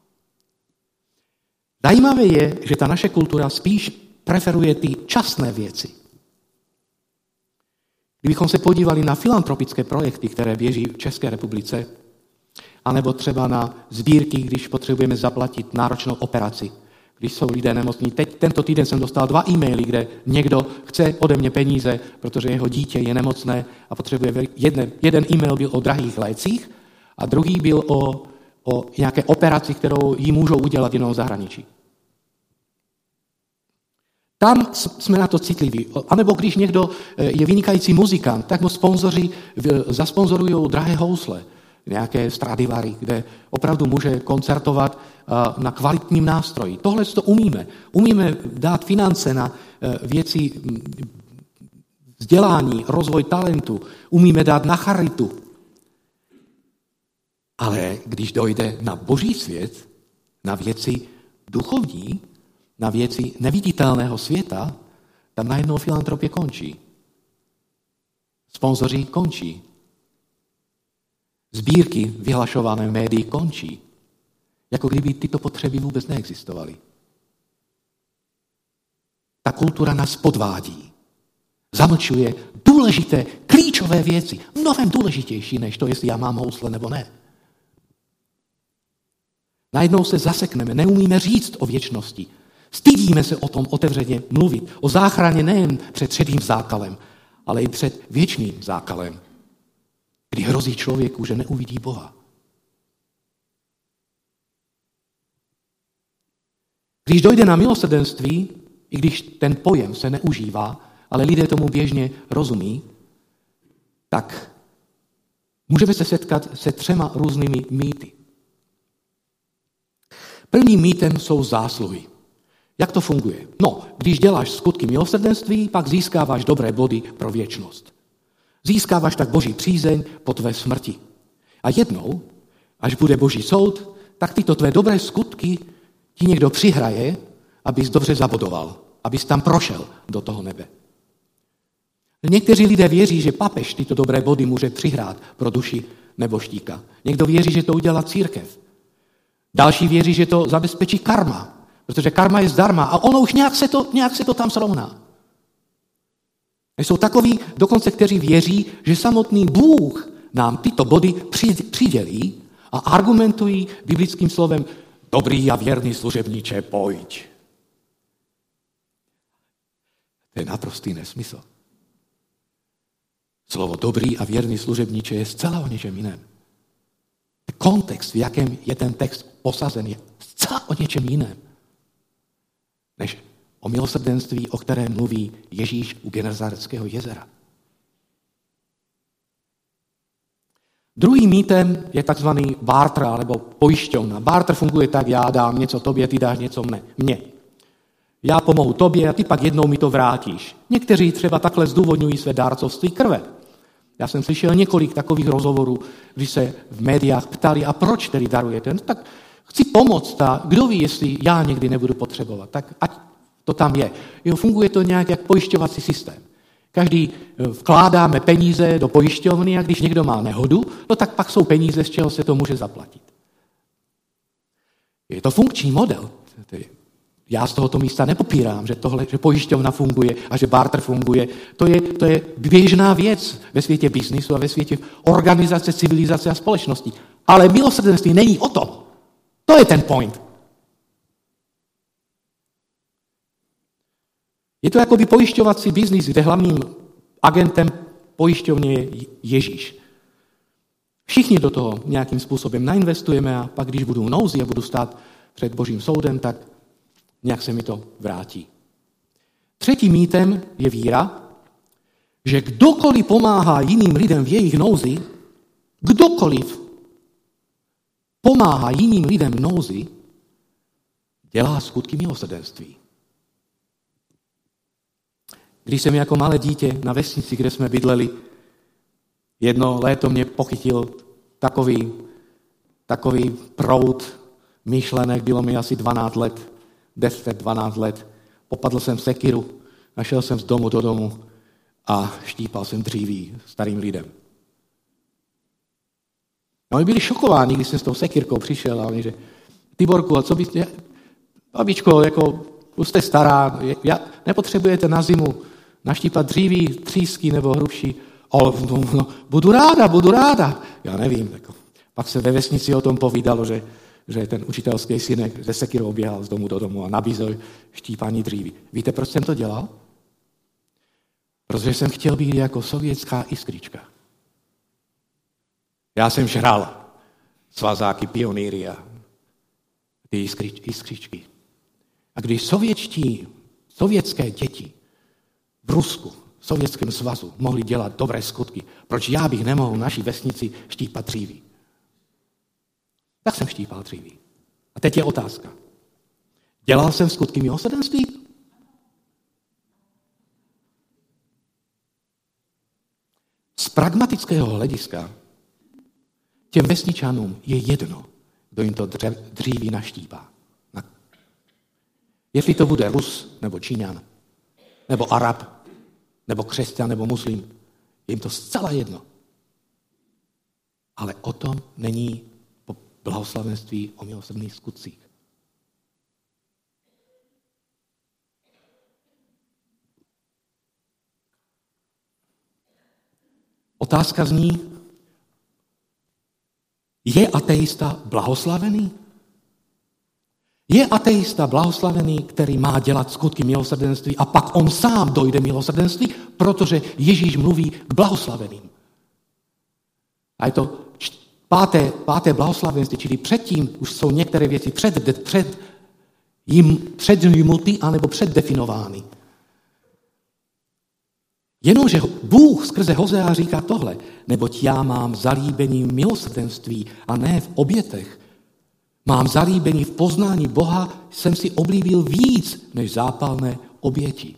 Zajímavé je, že ta naše kultura spíš preferuje ty časné věci. Kdybychom se podívali na filantropické projekty, které běží v České republice, anebo třeba na sbírky, když potřebujeme zaplatit náročnou operaci, když jsou lidé nemocní. Teď tento týden jsem dostal dva e-maily, kde někdo chce ode mě peníze, protože jeho dítě je nemocné a potřebuje jeden, jeden e-mail byl o drahých lécích a druhý byl o, o nějaké operaci, kterou jí můžou udělat jenom v zahraničí. Tam jsme na to citliví. A nebo když někdo je vynikající muzikant, tak mu sponzoři zasponzorují drahé housle, nějaké Stradivary, kde opravdu může koncertovat na kvalitním nástroji. Tohle to umíme. Umíme dát finance na věci vzdělání, rozvoj talentu. Umíme dát na charitu. Ale když dojde na boží svět, na věci duchovní, na věci neviditelného světa, tam najednou filantropie končí. Sponzoři končí. Sbírky vyhlašované v médiích končí. Jako kdyby tyto potřeby vůbec neexistovaly. Ta kultura nás podvádí. Zamlčuje důležité, klíčové věci. Mnohem důležitější, než to, jestli já mám housle nebo ne. Najednou se zasekneme, neumíme říct o věčnosti. Stydíme se o tom otevřeně mluvit. O záchraně nejen před šedým zákalem, ale i před věčným zákalem, kdy hrozí člověku, že neuvidí Boha. Když dojde na milosrdenství, i když ten pojem se neužívá, ale lidé tomu běžně rozumí, tak můžeme se setkat se třema různými mýty. Prvním mýtem jsou zásluhy. Jak to funguje? No, když děláš skutky milosrdenství, pak získáváš dobré body pro věčnost. Získáváš tak boží přízeň po tvé smrti. A jednou, až bude boží soud, tak tyto tvé dobré skutky ti někdo přihraje, abys dobře zabodoval, abys tam prošel do toho nebe. Někteří lidé věří, že papež tyto dobré body může přihrát pro duši nebožtíka. Někdo věří, že to udělá církev. Další věří, že to zabezpečí karma, protože karma je zdarma a ono už nějak se to, nějak se to tam srovná. Jsou takoví dokonce, kteří věří, že samotný Bůh nám tyto body přidělí a argumentují biblickým slovem dobrý a věrný služebníče, pojď. To je naprostý nesmysl. Slovo dobrý a věrný služebníče je zcela o něčem jiném. Kontext, v jakém je ten text posazen, je zcela o něčem jiném, než o milosrdenství, o kterém mluví Ježíš u Genezareckého jezera. Druhým mýtem je takzvaný barter, nebo pojišťovna. Barter funguje tak, já dám něco tobě, ty dáš něco mne, mně. Já pomohu tobě a ty pak jednou mi to vrátíš. Někteří třeba takhle zdůvodňují své dárcovství krve. Já jsem slyšel několik takových rozhovorů, kdy se v médiách ptali, a proč tedy darujete? No, tak chci pomoct a kdo ví, jestli já někdy nebudu potřebovat. Tak ať to tam je. Jo, funguje to nějak jak pojišťovací systém. Každý vkládáme peníze do pojišťovny a když někdo má nehodu, no tak pak jsou peníze, z čeho se to může zaplatit. Je to funkční model. Já z tohoto místa nepopírám, že, tohle, že pojišťovna funguje a že barter funguje. To je, to je běžná věc ve světě biznisu a ve světě organizace, civilizace a společnosti. Ale milosrdenství není o tom. To je ten point. Je to jakoby pojišťovací biznis, kde hlavním agentem pojišťovny je Ježíš. Všichni do toho nějakým způsobem nainvestujeme a pak, když budu v nouzi a budu stát před Božím soudem, tak nějak se mi to vrátí. Třetím mýtem je víra, že kdokoliv pomáhá jiným lidem v jejich nouzi, kdokoliv pomáhá jiným lidem v nouzi, dělá skutky milosrdenství. Když jsem jako malé dítě na vesnici, kde jsme bydleli, jedno léto mě pochytil takový, takový proud myšlenek, bylo mi asi dvanáct let, deset, dvanáct let. Popadl jsem sekiru, našel jsem z domu do domu a štípal jsem dříví starým lidem. A oni byli šokováni, když jsem s tou sekirkou přišel a oni že, Tiborku, a co bys, babičko, jako, už jste stará, já, nepotřebujete na zimu naštípat dříví, třísky nebo hrubší. Ale no, no, budu ráda, budu ráda. Já nevím. Jako. Pak se ve vesnici o tom povídalo, že, že ten učitelský synek ze sekirou běhal z domu do domu a nabízel štípání dříví. Víte, proč jsem to dělal? Protože jsem chtěl být jako sovětská iskrička. Já jsem žral svazáky, pionýry a ty iskrič, iskričky. A když sovětští sovětské děti v Rusku, v Sovětském svazu mohli dělat dobré skutky, proč já bych nemohl v naší vesnici štípat dříví? Tak jsem štípal dříví. A teď je otázka. Dělal jsem skutky milosrdenství? Z pragmatického hlediska těm vesničanům je jedno, kdo jim to dříví naštípá. Jestli to bude Rus, nebo Číňan, nebo Arab, nebo křesťan, nebo muslim, je jim to zcela jedno. Ale o tom není blahoslavenství o milosrdných skutcích. Otázka zní, je ateista blahoslavený? Je ateista blahoslavený, který má dělat skutky milosrdenství a pak on sám dojde milosrdenství, protože Ježíš mluví k blahoslaveným. A je to páté, páté blahoslavenství, čili předtím už jsou některé věci před, před jim předjmuty anebo předdefinovány. Jenomže Bůh skrze Hozea říká tohle, neboť já mám zalíbení v milosrdenství a ne v obětech. Mám zalíbení v poznání Boha, jsem si oblíbil víc než zápalné oběti.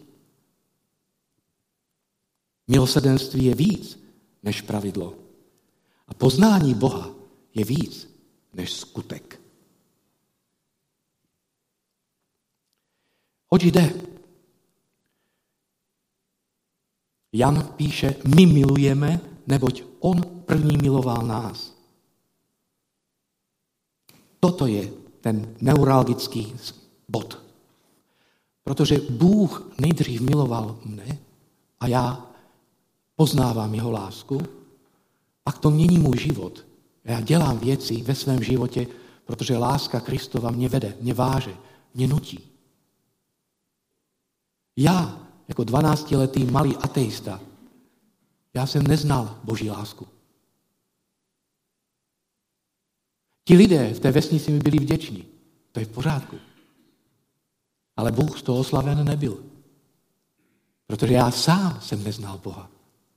Milosrdenství je víc než pravidlo. A poznání Boha je víc než skutek. Oč jde? Jan píše, my milujeme, neboť on první miloval nás. Toto je ten neuralgický bod. Protože Bůh nejdřív miloval mne a já poznávám jeho lásku, pak to mění můj život. Já dělám věci ve svém životě, protože láska Kristova mě vede, mě váže, mě nutí. Já, jako dvanáctiletý malý ateista, já jsem neznal Boží lásku. Ti lidé v té vesnici mi byli vděční. To je v pořádku. Ale Bůh z toho oslaven nebyl. Protože já sám jsem neznal Boha.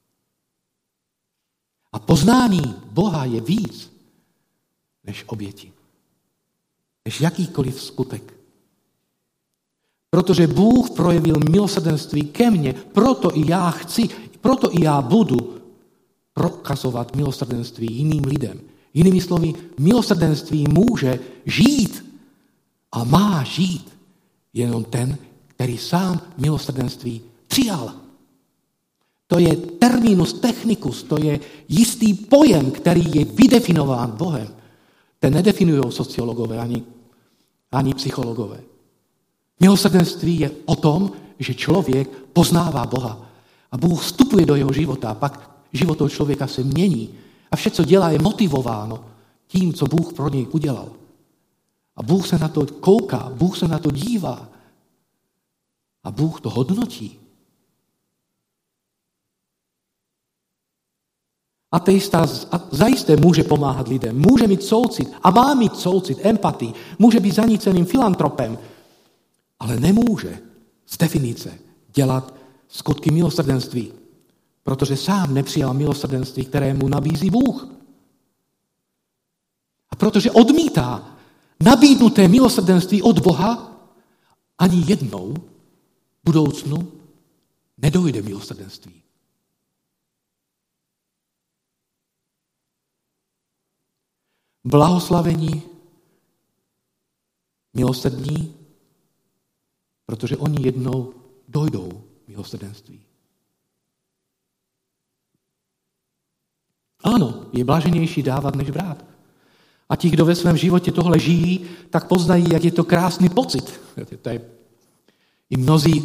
A poznání Boha je víc než oběti. Než jakýkoliv skutek. Protože Bůh projevil milosrdenství ke mně, proto i já chci, proto i já budu prokazovat milosrdenství jiným lidem. Jinými slovy, milosrdenství může žít a má žít jenom ten, který sám milosrdenství přijal. To je terminus technicus, to je jistý pojem, který je vydefinován Bohem. Ten nedefinují sociologové ani, ani psychologové. Milosrdenství je o tom, že člověk poznává Boha a Bůh vstupuje do jeho života a pak život toho člověka se mění. A vše, co dělá, je motivováno tím, co Bůh pro něj udělal. A Bůh se na to kouká, Bůh se na to dívá. A Bůh to hodnotí. Ateista zajisté může pomáhat lidem, může mít soucit a má mít soucit, empatii, může být zaníceným filantropem, ale nemůže z definice dělat skutky milosrdenství. Protože sám nepřijal milosrdenství, které mu nabízí Bůh. A protože odmítá nabídnuté milosrdenství od Boha, ani jednou v budoucnu nedojde milosrdenství. Blahoslavení milosrdní, protože oni jednou dojdou milosrdenství. Ano, je blaženější dávat, než brát. A ti, kdo ve svém životě tohle žijí, tak poznají, jak je to krásný pocit. To je i mnozí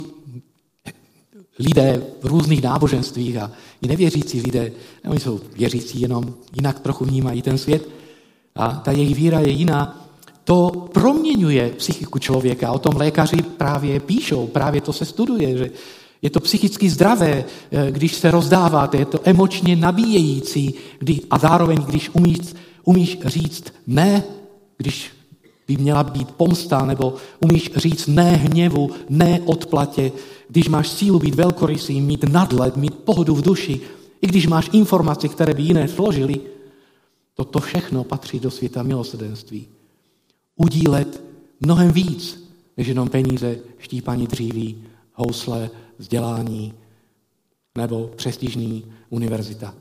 lidé v různých náboženstvích a i nevěřící lidé, oni jsou věřící, jenom jinak trochu vnímají ten svět a ta jejich víra je jiná. To proměňuje psychiku člověka. O tom lékaři právě píšou, právě to se studuje, že je to psychicky zdravé, když se rozdáváte, je to emočně nabíjející kdy, a zároveň, když umíš, umíš říct ne, když by měla být pomsta, nebo umíš říct ne hněvu, ne odplatě, když máš sílu být velkorysý, mít nadhled, mít pohodu v duši, i když máš informace, které by jiné složili, toto všechno patří do světa milosrdenství. Udílet mnohem víc, než jenom peníze, štípaní dříví, housle, vzdělání nebo prestižní univerzita.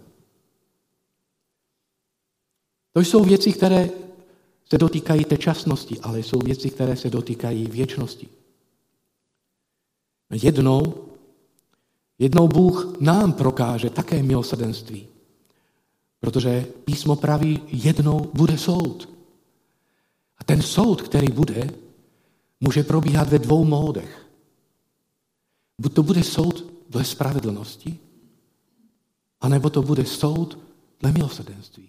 To jsou věci, které se dotýkají té časnosti, ale jsou věci, které se dotýkají věčnosti. Jednou, jednou Bůh nám prokáže také milosrdenství, protože písmo praví, jednou bude soud. A ten soud, který bude, může probíhat ve dvou módech. Buď to bude soud dle spravedlnosti, anebo to bude soud dle milosrdenství.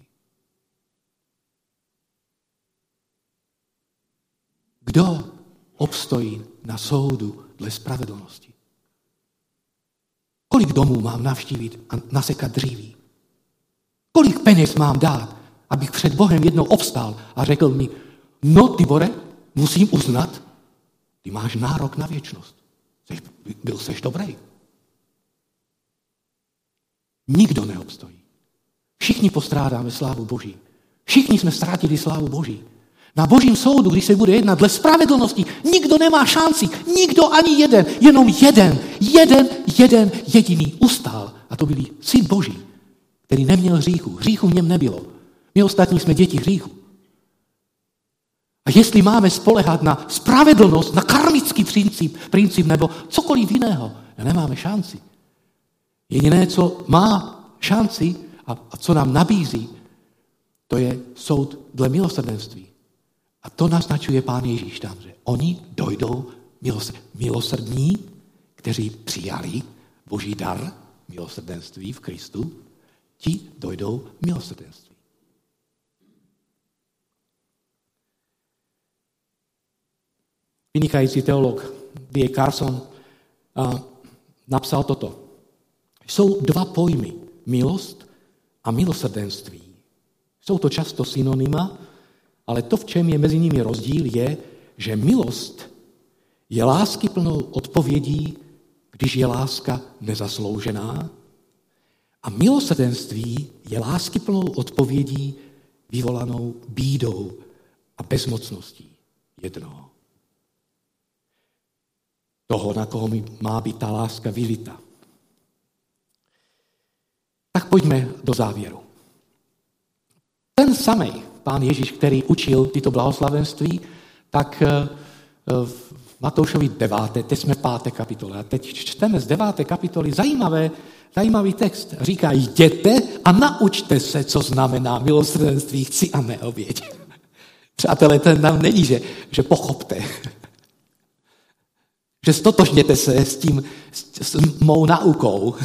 Kdo obstojí na soudu dle spravedlnosti? Kolik domů mám navštívit a nasekat dříví? Kolik peněz mám dát, abych před Bohem jednou obstál a řekl mi, no Tibore, musím uznat, ty máš nárok na věčnost. Seš, byl seš dobrý. Nikdo neobstojí. Všichni postrádáme slávu Boží. Všichni jsme ztratili slávu Boží. Na Božím soudu, když se bude jednat dle spravedlnosti, nikdo nemá šanci. Nikdo ani jeden. Jenom jeden. Jeden, jeden, jediný ustál. A to byl Syn Boží, který neměl hříchu. Hříchu v něm nebylo. My ostatní jsme děti hříchu. A jestli máme spolehat na spravedlnost, na karmický princip, princip nebo cokoliv jiného, nemáme šanci. Jediné, co má šanci a co nám nabízí, to je soud dle milosrdenství. A to naznačuje Pán Ježíš tam, že oni dojdou milosrdní, kteří přijali Boží dar milosrdenství v Kristu, ti dojdou milosrdenství. Vynikající teolog D A Carson uh, napsal toto. Jsou dva pojmy, milost a milosrdenství. Jsou to často synonyma, ale to, v čem je mezi nimi rozdíl, je, že milost je láskyplnou odpovědí, když je láska nezasloužená, a milosrdenství je láskyplnou odpovědí vyvolanou bídou a bezmocností jednoho. Toho, na koho má být ta láska vylita. Tak pojďme do závěru. Ten samý Pán Ježíš, který učil tyto blahoslavenství, tak v Matoušovi deváté, teď jsme páté kapitole, a teď čteme z deváté kapitoly zajímavé, zajímavý text. Říká, jděte a naučte se, co znamená milosrdenství, chci a ne oběť. Přátelé, to nám není, že, že pochopte. Že stotožněte se s tím, s, s mou naukou.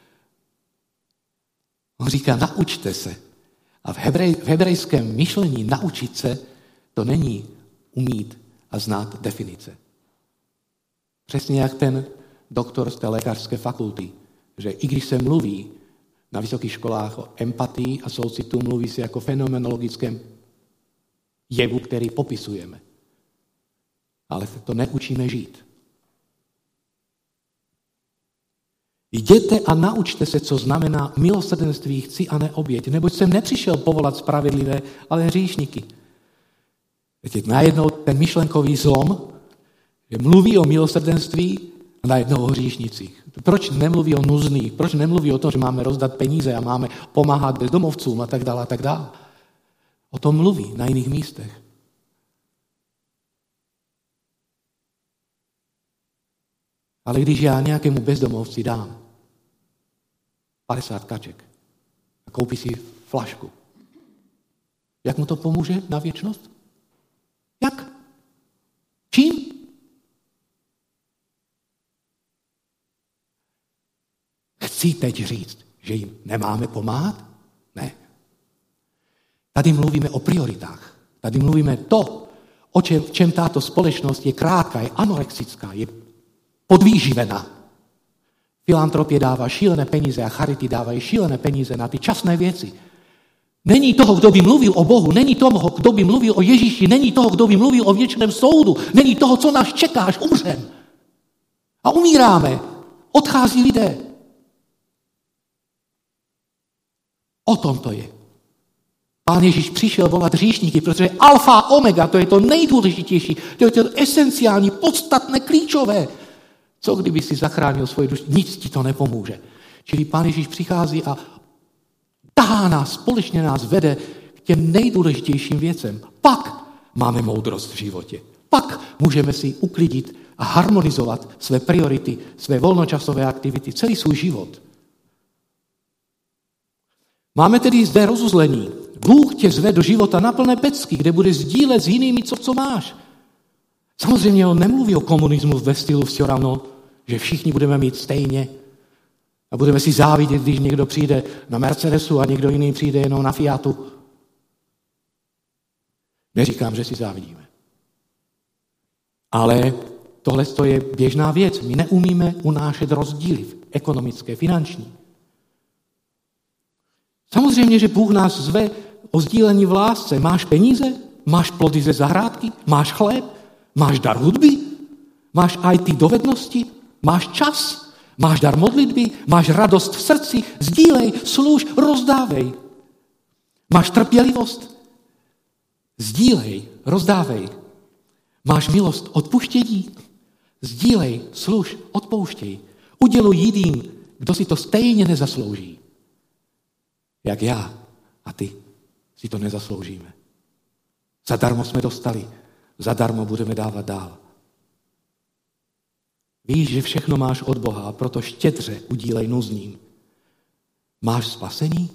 On říká, naučte se. A v, hebrej, v hebrejském myšlení naučit se, to není umít a znát definice. Přesně jak ten doktor z té lékařské fakulty, že i když se mluví na vysokých školách o empatii a soucitu, mluví se jako fenomenologickém jevu, který popisujeme. Ale to neučíme žít. Jděte a naučte se, co znamená milosrdenství, chci a ne oběť, neboť jsem nepřišel povolat spravedlivé, ale hříšníky. Teď najednou ten myšlenkový zlom, že mluví o milosrdenství a najednou o hříšnicích. Proč nemluví o nuzných? Proč nemluví o tom, že máme rozdat peníze a máme pomáhat bezdomovcům a tak dále a tak dále? O tom mluví na jiných místech. Ale když já nějakému bezdomovci dám padesát kaček a koupí si flašku, jak mu to pomůže na věčnost? Jak? Čím? Chci teď říct, že jim nemáme pomáhat? Ne. Tady mluvíme o prioritách. Tady mluvíme to, o čem, v čem tato společnost je krátká, je anorexická, je podvýživena. Filantropie dává šílené peníze a charity dávají šílené peníze na ty časné věci. Není toho, kdo by mluvil o Bohu, není toho, kdo by mluvil o Ježíši, není toho, kdo by mluvil o věčném soudu, není toho, co nás čeká, až umřem. A umíráme. Odchází lidé. O tom to je. Pán Ježíš přišel volat hříšníky, protože alfa, omega, to je to nejdůležitější, to je to esenciální, podstatné, klíčové. Co kdyby si zachránil svoji duši? Nic ti to nepomůže. Čili Pán Ježíš přichází a tahá nás, společně nás vede k těm nejdůležitějším věcem. Pak máme moudrost v životě. Pak můžeme si uklidit a harmonizovat své priority, své volnočasové aktivity, celý svůj život. Máme tedy zde rozuzlení. Bůh tě zve do života na plné pecky, kde bude sdílet s jinými, co, co máš. Samozřejmě on nemluví o komunismu ve stylu все равно, že všichni budeme mít stejně a budeme si závidět, když někdo přijde na Mercedesu a někdo jiný přijde jenom na Fiatu. Neříkám, že si závidíme. Ale tohle je běžná věc. My neumíme unášet rozdíly ekonomické, finanční. Samozřejmě, že Bůh nás zve o sdílení v lásce. Máš peníze? Máš plody ze zahrádky? Máš chléb? Máš dar hudby? Máš í té dovednosti? Máš čas? Máš dar modlitby? Máš radost v srdci? Sdílej, služ, rozdávej. Máš trpělivost? Sdílej, rozdávej. Máš milost, odpuštění? Sdílej, služ, odpouštěj. Uděluj jiným, kdo si to stejně nezaslouží. Jak já a ty si to nezasloužíme. Zadarmo jsme dostali, zadarmo budeme dávat dál. Víš, že všechno máš od Boha, a proto štědře udílej nuzným. Máš spasení?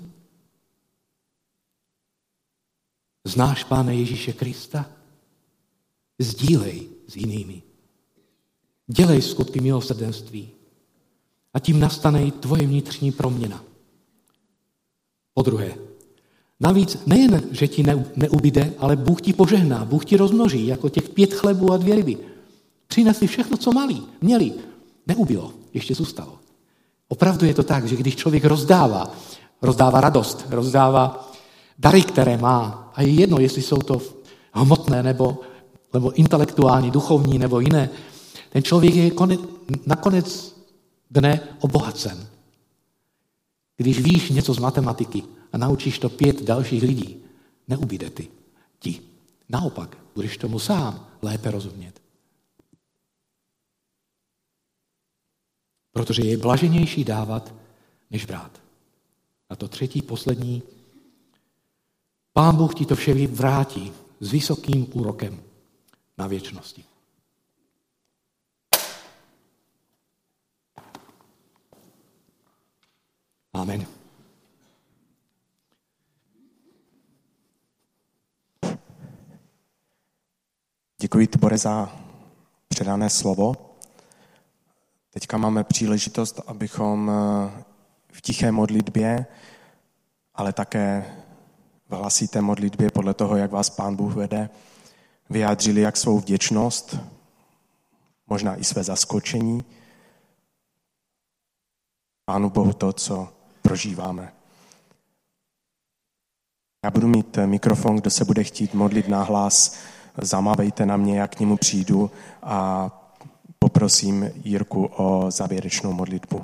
Znáš Pána Ježíše Krista? Sdílej s jinými. Dělej skutky milosrdenství a tím nastane i tvoje vnitřní proměna. Po druhé, navíc nejen, že ti neubyde, ale Bůh ti požehná, Bůh ti rozmnoží, jako těch pět chlebů a dvě ryby. Přinesli všechno, co mali, měli. Neubylo, ještě zůstalo. Opravdu je to tak, že když člověk rozdává, rozdává radost, rozdává dary, které má, a je jedno, jestli jsou to hmotné, nebo, nebo intelektuální, duchovní, nebo jiné, ten člověk je konec, nakonec dne obohacen. Když víš něco z matematiky a naučíš to pět dalších lidí, neubyde ty, ti. Naopak, budeš tomu sám lépe rozumět. Protože je blaženější dávat, než brát. A to třetí, poslední. Pán Bůh ti to vše vrátí s vysokým úrokem na věčnosti. Amen. Děkuji, Tibore, za předané slovo. Teďka máme příležitost, abychom v tiché modlitbě, ale také v hlasité modlitbě podle toho, jak vás Pán Bůh vede, vyjádřili jak svou vděčnost, možná i své zaskočení Pánu Bohu to, co prožíváme. Já budu mít mikrofon, kdo se bude chtít modlit nahlas, zamávejte na mě, já k němu přijdu a poprosím Jirku o závěrečnou modlitbu.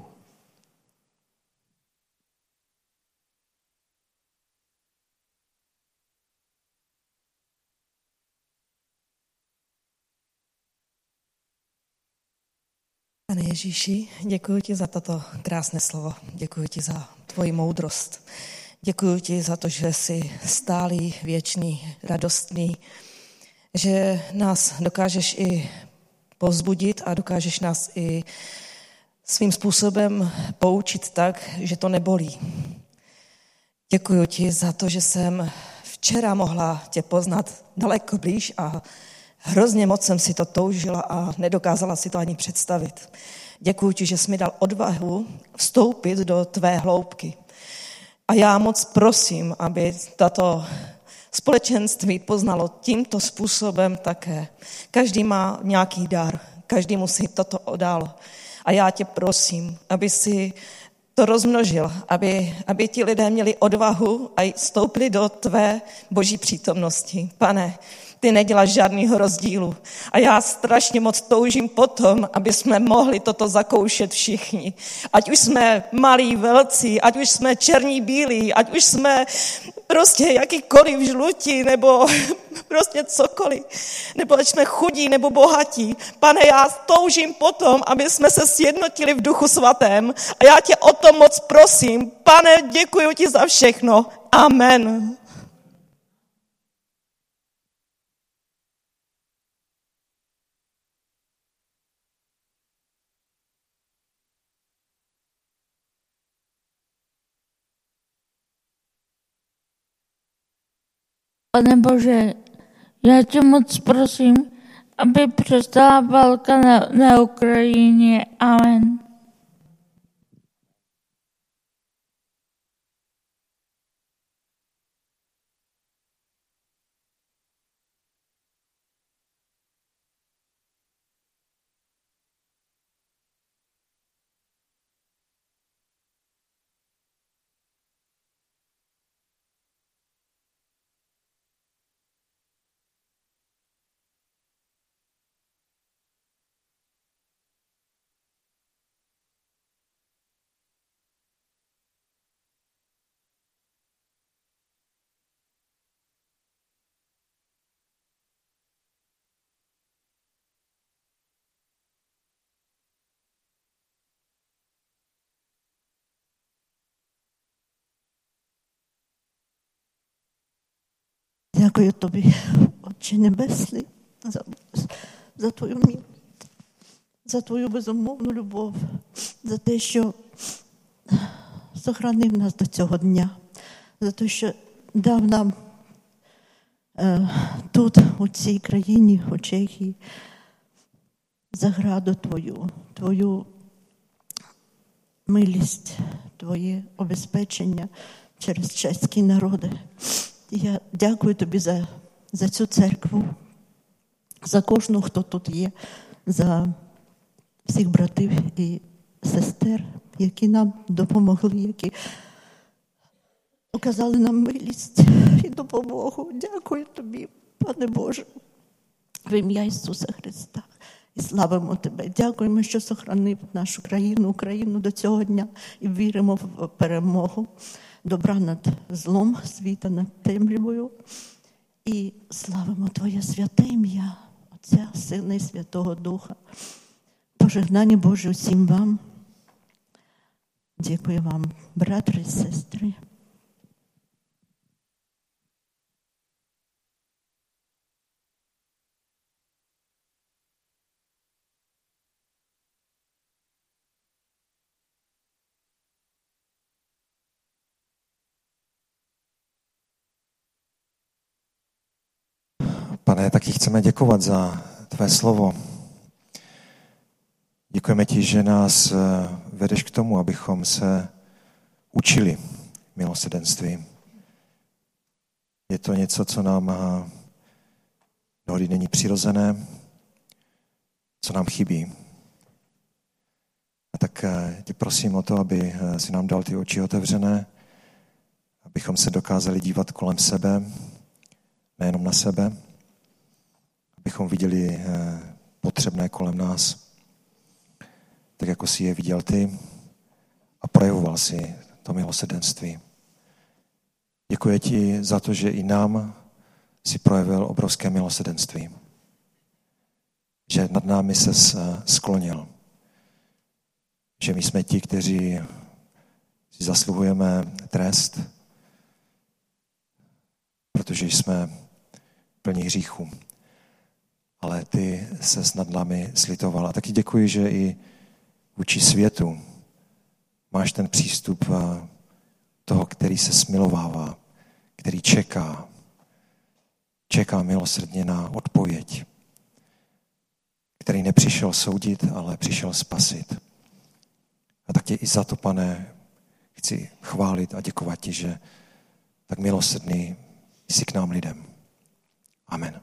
Pane Ježíši, děkuji ti za toto krásné slovo. Děkuji ti za tvoji moudrost. Děkuji ti za to, že jsi stálý, věčný, radostný, že nás dokážeš i povzbudit a dokážeš nás i svým způsobem poučit tak, že to nebolí. Děkuji ti za to, že jsem včera mohla tě poznat daleko blíž a hrozně moc jsem si to toužila a nedokázala si to ani představit. Děkuji ti, že jsi mi dal odvahu vstoupit do tvé hloubky. A já moc prosím, aby tato společenství poznalo tímto způsobem také. Každý má nějaký dar, každý mu si toto dal. A já tě prosím, aby si to rozmnožil, aby, aby ti lidé měli odvahu a vstoupili do tvé boží přítomnosti. Pane, ty neděláš žádnýho rozdílu. A já strašně moc toužím potom, aby jsme mohli toto zakoušet všichni. Ať už jsme malí, velcí, ať už jsme černí, bílí, ať už jsme prostě jakýkoliv žlutí, nebo prostě cokoliv. Nebo ať jsme chudí, nebo bohatí. Pane, já toužím potom, aby jsme se sjednotili v Duchu Svatém. A já tě o to moc prosím. Pane, děkuji ti za všechno. Amen. Pane Bože, já tě moc prosím, aby přestala válka na, na Ukrajině. Amen. Дякую тобі, Отче Небесний, за, за твою милість, за твою безумовну любов, за те, що сохранив нас до цього дня, за те, що дав нам е, тут, у цій країні, у Чехії, заграду твою, твою милість, твоє обезпечення через чеські народи. Я дякую тобі за, за цю церкву, за кожного, хто тут є, за всіх братів і сестер, які нам допомогли, які оказали нам милість і допомогу. Дякую тобі, Пане Боже, в ім'я Ісуса Христа. І славимо тебе. Дякуємо, що сохранив нашу країну, Україну до цього дня і віримо в перемогу. Добра над злом, світа над темрявою. І славимо Твоє святе ім'я, Отця, Сина і Святого Духа. Пожигнання Боже усім вам. Дякую вам, брати і сестри. Pane, taky chceme děkovat za tvé slovo. Děkujeme ti, že nás vedeš k tomu, abychom se učili milosrdenství. Je to něco, co nám mnohdy není přirozené, co nám chybí. A tak tě prosím o to, aby si nám dal ty oči otevřené, abychom se dokázali dívat kolem sebe, nejenom na sebe, abychom viděli potřebné kolem nás, tak jako si je viděl ty a projevoval si to milosrdenství. Děkuji ti za to, že i nám si projevil obrovské milosrdenství. Že nad námi se sklonil. Že my jsme ti, kteří si zasluhujeme trest, protože jsme plní hříchu. Ale ty ses nad námi slitoval. A taky děkuji, že i vůči světu máš ten přístup toho, který se smilovává, který čeká, čeká milosrdně na odpověď, který nepřišel soudit, ale přišel spasit. A tak tě i za to, Pane, chci chválit a děkovat ti, že tak milosrdný jsi k nám lidem. Amen.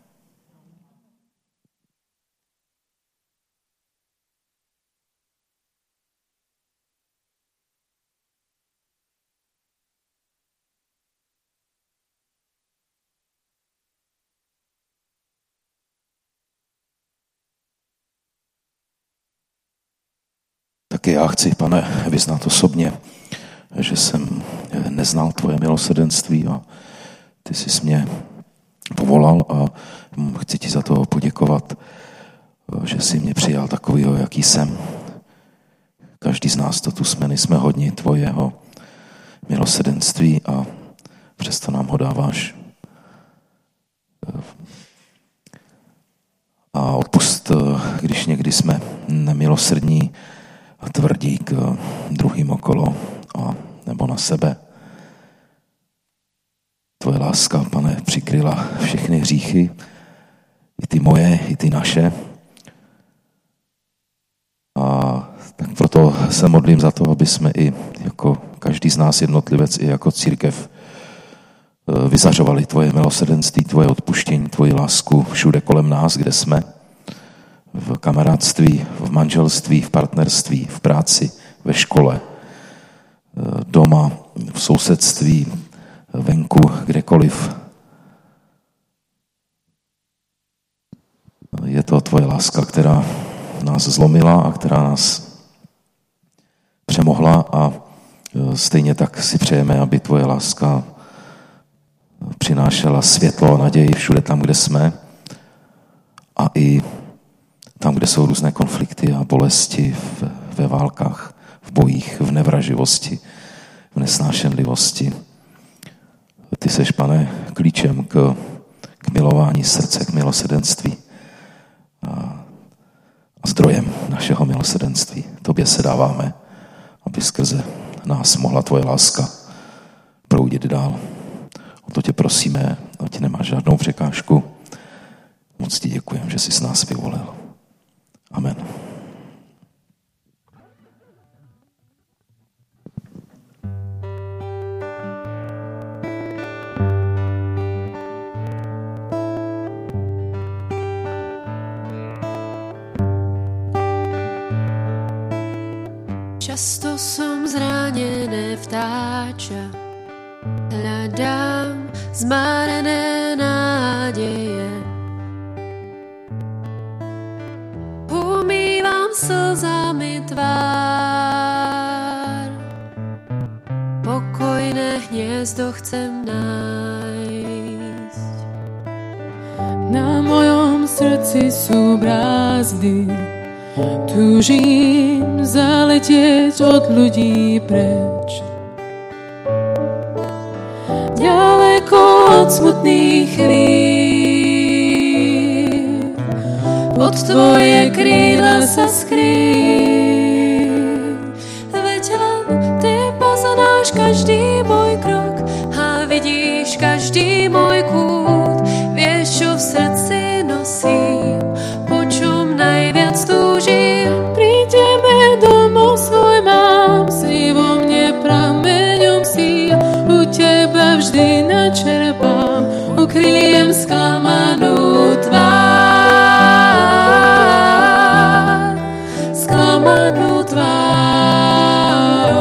Taky já chci, Pane, vyznat osobně, že jsem neznal tvoje milosrdenství a ty jsi mě povolal a chci ti za to poděkovat, že jsi mě přijal takovýho, jaký jsem. Každý z nás, to tu jsme, nejsme hodni tvojeho milosrdenství a přesto nám ho dáváš. A odpust, když někdy jsme nemilosrdní a tvrdí k druhým okolo a nebo na sebe. Tvoje láska, Pane, přikryla všechny hříchy, i ty moje, i ty naše. A tak proto se modlím za to, aby jsme i jako každý z nás jednotlivec, i jako církev vyzařovali tvoje milosrdenství, tvoje odpuštění, tvoji lásku všude kolem nás, kde jsme. V kamarádství, v manželství, v partnerství, v práci, ve škole, doma, v sousedství, venku, kdekoliv. Je to tvoje láska, která nás zlomila a která nás přemohla a stejně tak si přejeme, aby tvoje láska přinášela světlo a naději všude tam, kde jsme a i tam, kde jsou různé konflikty a bolesti v, ve válkách, v bojích, v nevraživosti, v nesnášenlivosti. Ty seš, Pane, klíčem k, k milování srdce, k milosrdenství a, a zdrojem našeho milosrdenství. Tobě se dáváme, aby skrze nás mohla tvoje láska proudit dál. O to tě prosíme, ať nemáš žádnou překážku. Moc ti děkujem, že jsi s nás vyvolil. Amen. Často som zranené vtáča, hľadám zmárené nádeje. Umývam slzami tvár, pokojné hniezdo chcem nájsť. Na mojom srdci sú brázdy, túžim zaletieť od ľudí preč. Ďaleko od smutných chvíľ, pod tvoje krídla sa skrýv. Veď len ty poznáš každý môj krok a vidíš každý môj kút. Vieš, čo v srdci nosím, po čom najviac túžim. Príďeme domov svoj mám, si vo mne prameňom síl. U teba vždy načerpám, ukryjem sklamanú tvár. Sklamanú tvár.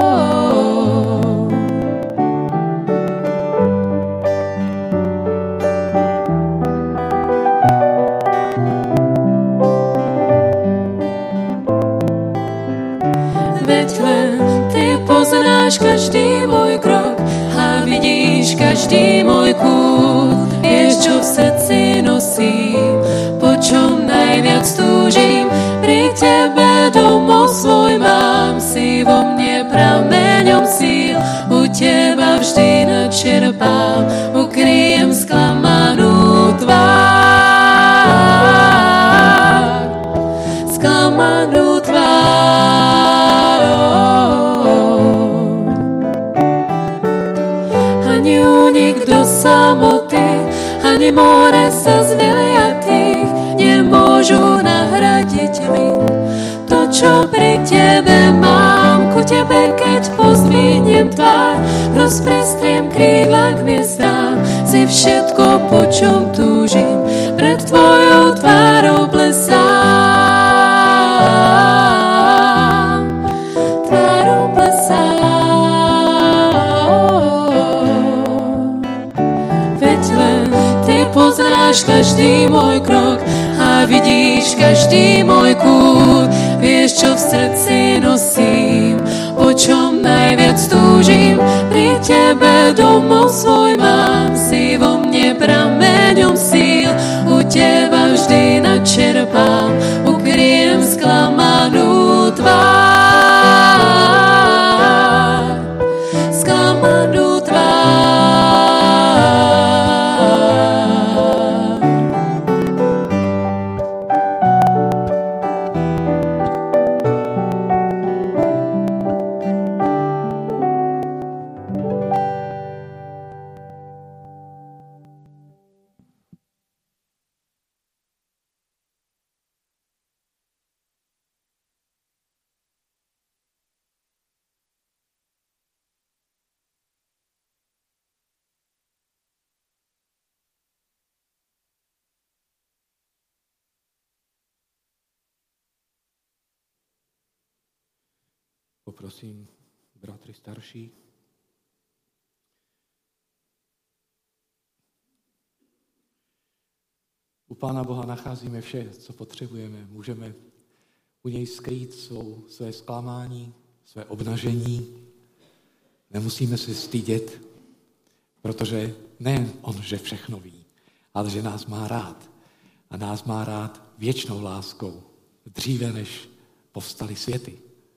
Veď len ty poznáš každý môj krok a vidíš každý môj kút. Vieš, čo v srdci nosím, po čom najviac túžim. Pri tebe domov svoj mám, si vo mne prameňom síl. U teba vždy načerpám, ukryjem sklamanú tvár. Sklamanú tvár. Ani únik do samoty, ani more sa zviliatých nemôžu nahradiť mi to, čo pri tebe mám. Ku tebe, keď pozdvihnem tvár, rozprestriem krídla k hviezdám. Si všetko, po čom túžim, pred tvojou tvárou blesám. Tvárou blesám. Veď len ty poznáš každý môj krok a vidíš každý môj kút. Vieš, vieš, čo v srdci nosím, po čom najviac túžim. Pri tebe domov svoj mám, si vo mne prameňom síl, u teba vždy načerpám, ukryjem sklamanú tvár, sklamanú tvár. Poprosím bratry starší. U Pána Boha nacházíme vše, co potřebujeme. Můžeme u něj skrýt svou, své zklamání, své obnažení. Nemusíme se stydět, protože ne on, že všechno ví, ale že nás má rád. A nás má rád věčnou láskou, dříve než povstaly světy.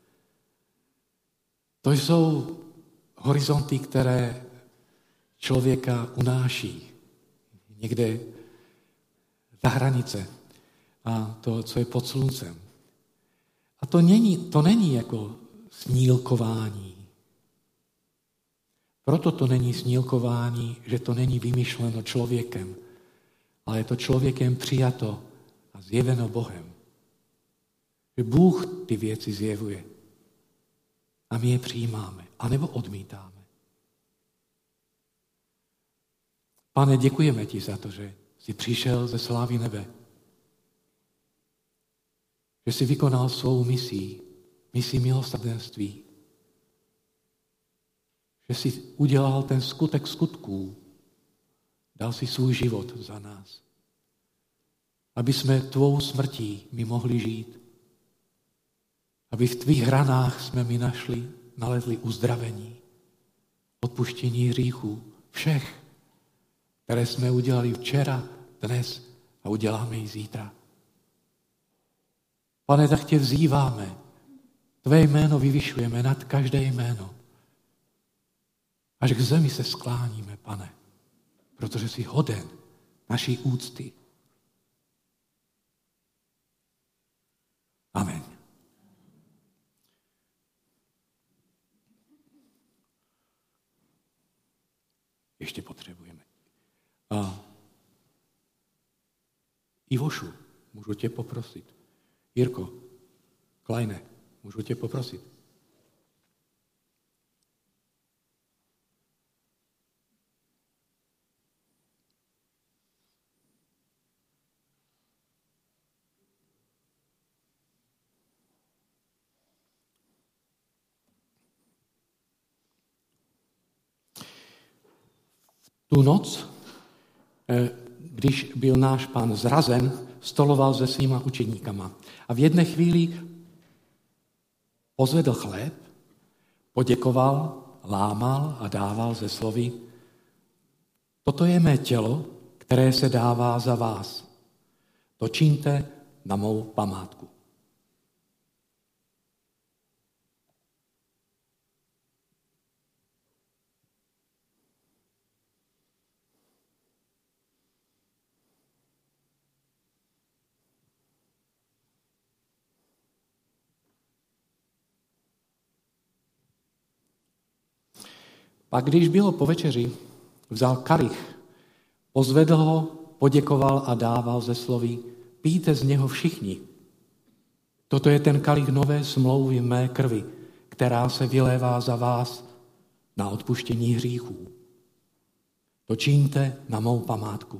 To jsou horizonty, které člověka unáší někde za hranice a to, co je pod sluncem. A to není, to není jako snílkování. Proto to není snílkování, že to není vymyšleno člověkem, ale je to člověkem přijato a zjeveno Bohem. Že Bůh ty věci zjevuje. A my je přijímáme, anebo odmítáme. Pane, děkujeme ti za to, že jsi přišel ze slávy nebe. Že jsi vykonal svou misí, misí milosrdenství. Že jsi udělal ten skutek skutků. Dal si svůj život za nás. Aby jsme tvou smrtí my mohli žít. Aby v tvých hranách jsme mi našli, nalezli uzdravení, odpuštění hříchů, všech, které jsme udělali včera, dnes a uděláme i zítra. Pane, tak tě vzýváme, tvé jméno vyvyšujeme nad každé jméno. Až k zemi se skláníme, Pane, protože jsi hoden naší úcty. Amen. Ještě potřebujeme. A Ivošu, můžu tě poprosit. Jirko, Kleine, můžu tě poprosit. Tu noc, když byl náš Pán zrazen, stoloval se svýma učeníkama. A v jedné chvíli pozvedl chléb, poděkoval, lámal a dával ze slovy: toto je mé tělo, které se dává za vás. To čiňte na mou památku. Pak když bylo po večeři, vzal kalich, pozvedl ho, poděkoval a dával ze slovy: pijte z něho všichni. Toto je ten kalich nové smlouvy mé krvi, která se vylévá za vás na odpuštění hříchů. To čiňte na mou památku.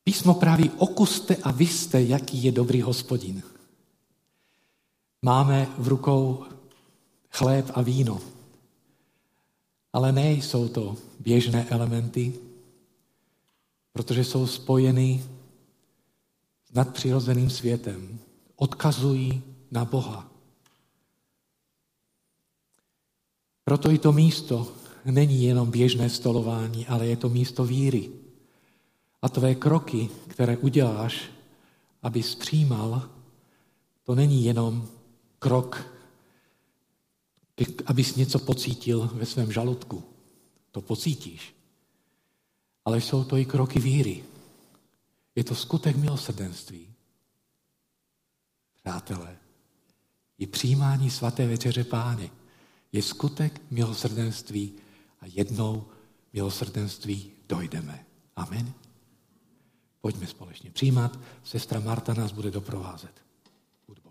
Písmo praví, okuste a vyste, jaký je dobrý Hospodin. Máme v rukou chléb a víno, ale nejsou to běžné elementy, protože jsou spojeny s nadpřirozeným světem. Odkazují na Boha. Proto i to místo není jenom běžné stolování, ale je to místo víry. A tvé kroky, které uděláš, abys přijímal, to není jenom krok, abys něco pocítil ve svém žaludku. To pocítíš. Ale jsou to i kroky víry. Je to skutek milosrdenství. Přátelé, i přijímání svaté večeře Páně je skutek milosrdenství a jednou milosrdenství dojdeme. Amen. Pojďme společně přijímat. Sestra Marta nás bude doprovázet hudbou.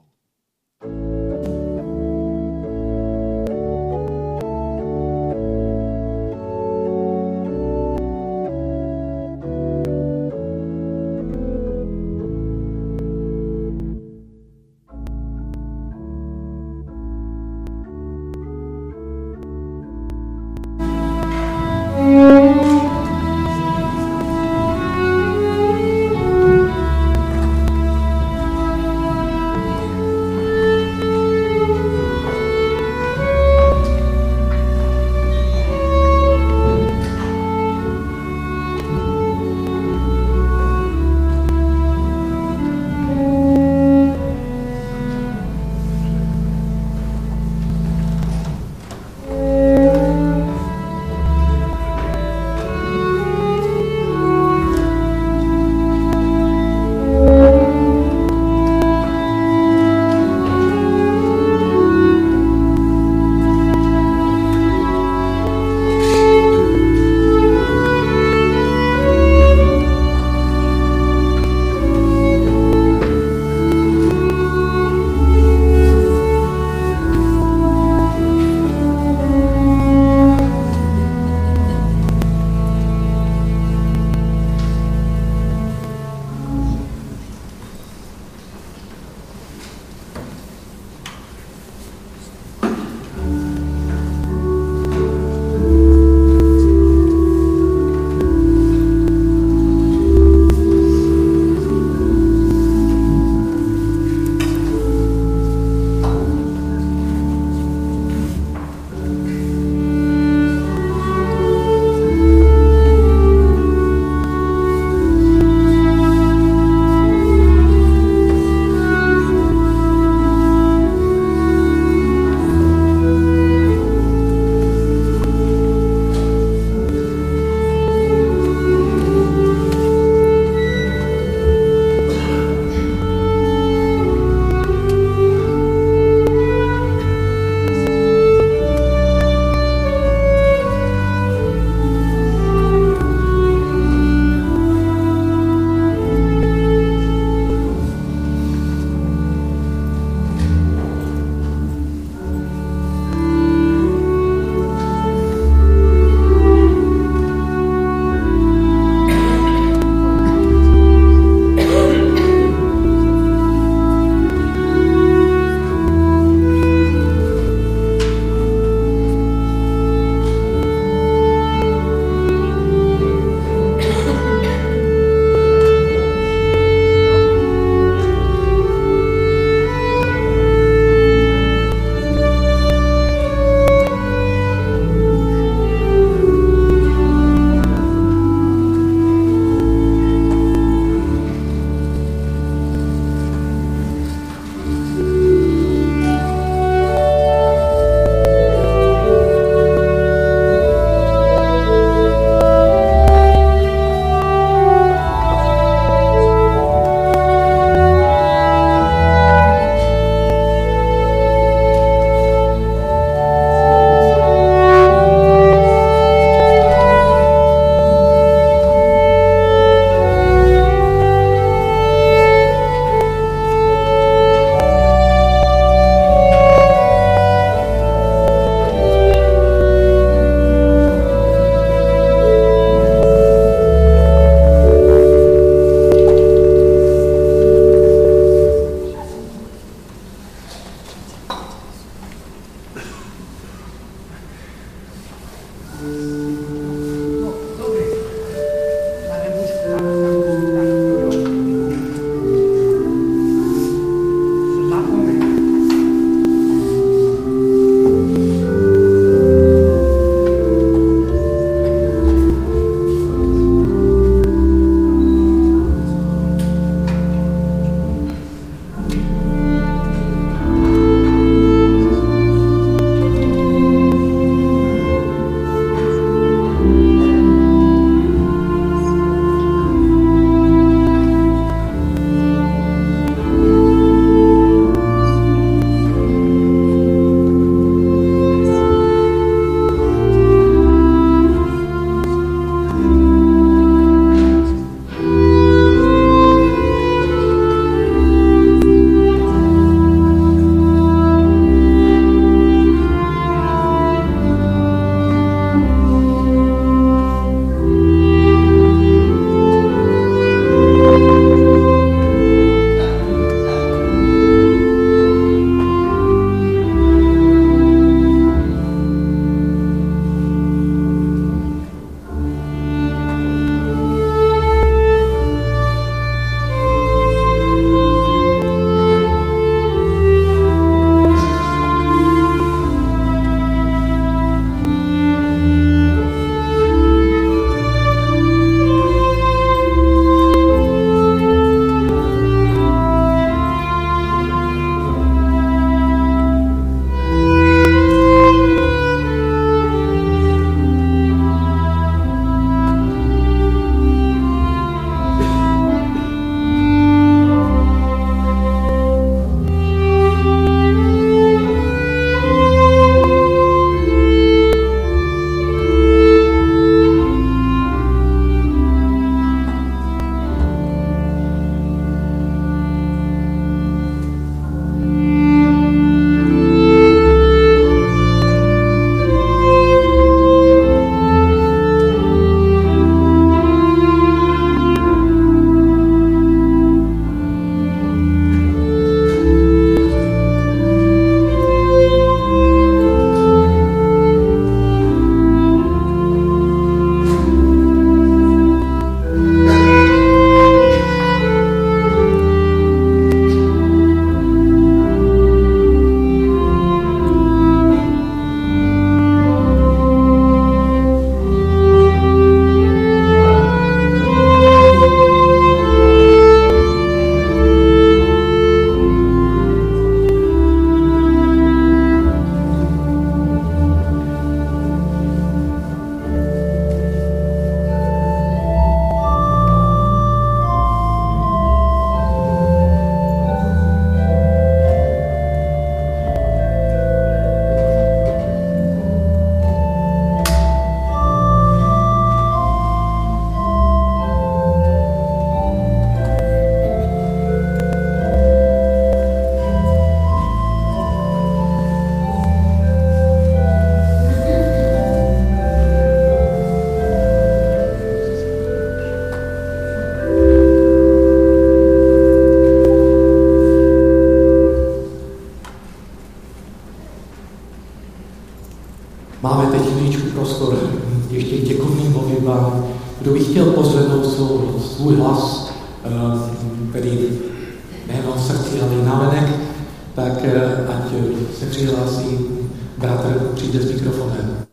prostor ještě k děkovným modlitbám. Kdo by chtěl pozvednout svůj, svůj hlas, tedy nejenom v srdci, ale i navenek, tak ať se přihlásí bratr, přijde s mikrofonem.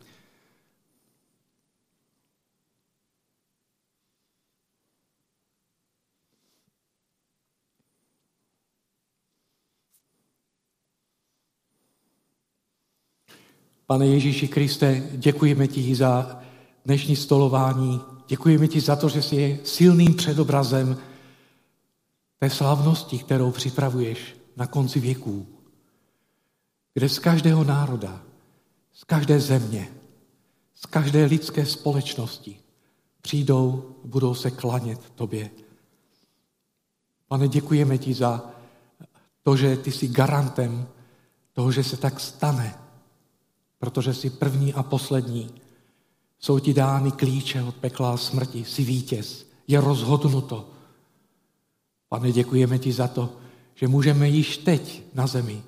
Pane Ježíši Kriste, děkujeme ti za dnešní stolování. Děkujeme ti za to, že jsi silným předobrazem té slavnosti, kterou připravuješ na konci věků, kde z každého národa, z každé země, z každé lidské společnosti přijdou, budou se klanět tobě. Pane, děkujeme ti za to, že ty jsi garantem toho, že se tak stane, protože jsi první a poslední. Jsou ti dány klíče od pekla a smrti, jsi vítěz, je rozhodnuto. Pane, děkujeme ti za to, že můžeme již teď na zemi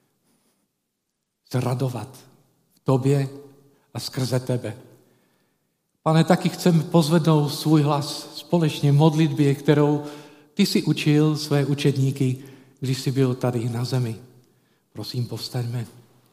se radovat v tobě a skrze tebe. Pane, taky chceme pozvednout svůj hlas společně v modlitbě, kterou ty jsi učil své učedníky, když jsi byl tady na zemi. Prosím, povstaňme.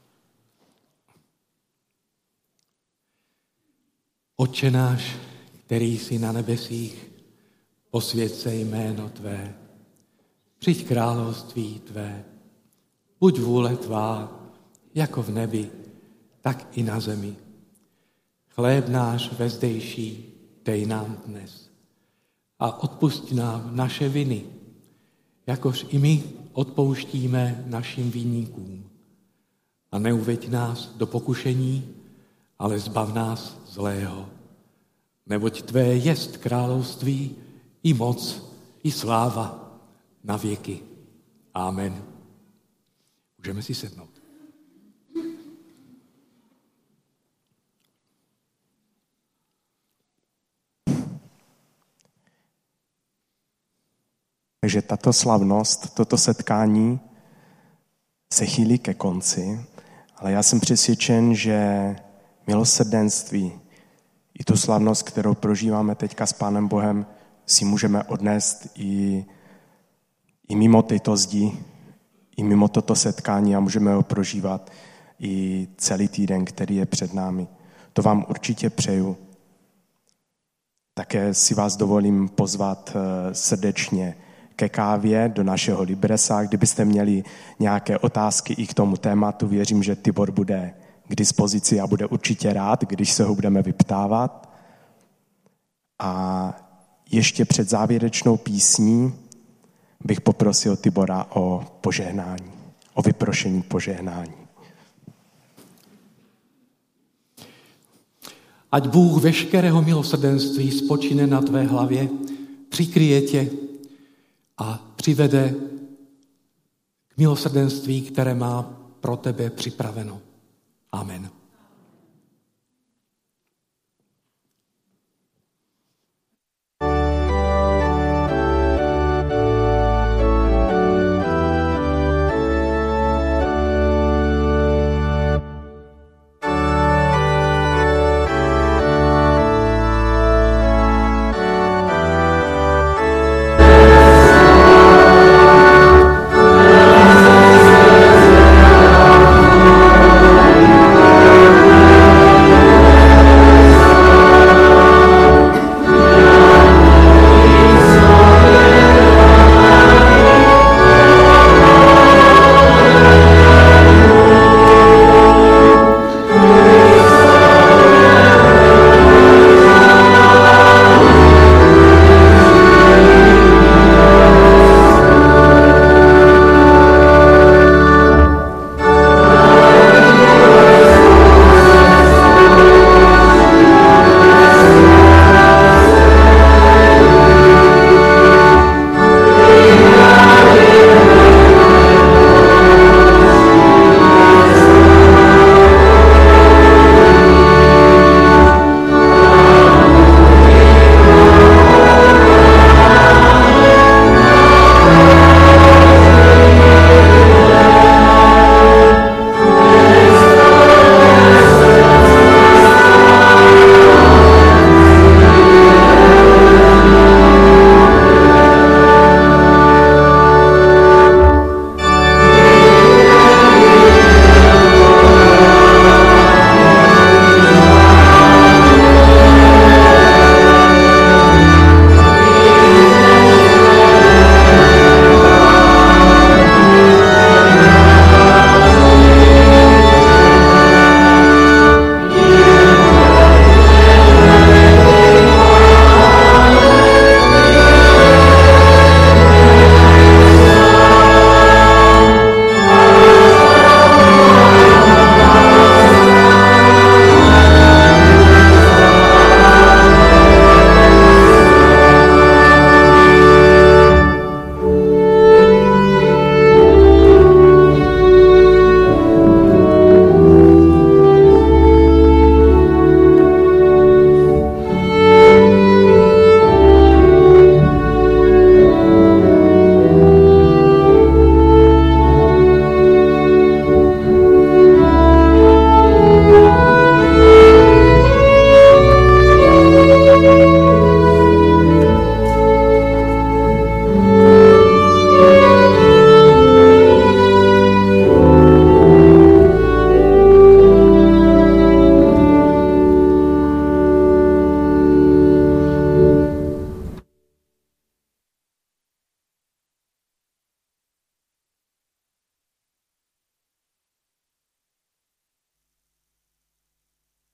Otče náš, který jsi na nebesích, posvěť se jméno tvé. Přijď království tvé. Buď vůle tvá, jako v nebi, tak i na zemi. Chléb náš vezdejší dej nám dnes. A odpusť nám naše viny, jakož i my odpouštíme našim vinníkům. A neuveď nás do pokušení, ale zbav nás zlého. Neboť tvé jest království, i moc, i sláva na věky. Amen. Můžeme si sednout. Takže tato slavnost, toto setkání se chýlí ke konci, ale já jsem přesvědčen, že milosrdenství i tu slavnost, kterou prožíváme teďka s Pánem Bohem, si můžeme odnést i, i mimo tyto zdi, i mimo toto setkání a můžeme ho prožívat i celý týden, který je před námi. To vám určitě přeju. Také si vás dovolím pozvat srdečně ke kávě do našeho Libresa. Kdybyste měli nějaké otázky i k tomu tématu, věřím, že Tibor bude k dispozici a bude určitě rád, když se ho budeme vyptávat. A ještě před závěrečnou písní bych poprosil Tibora o požehnání, o vyprošení požehnání. Ať Bůh veškerého milosrdenství spočine na tvé hlavě, přikryje tě a přivede k milosrdenství, které má pro tebe připraveno. Amen.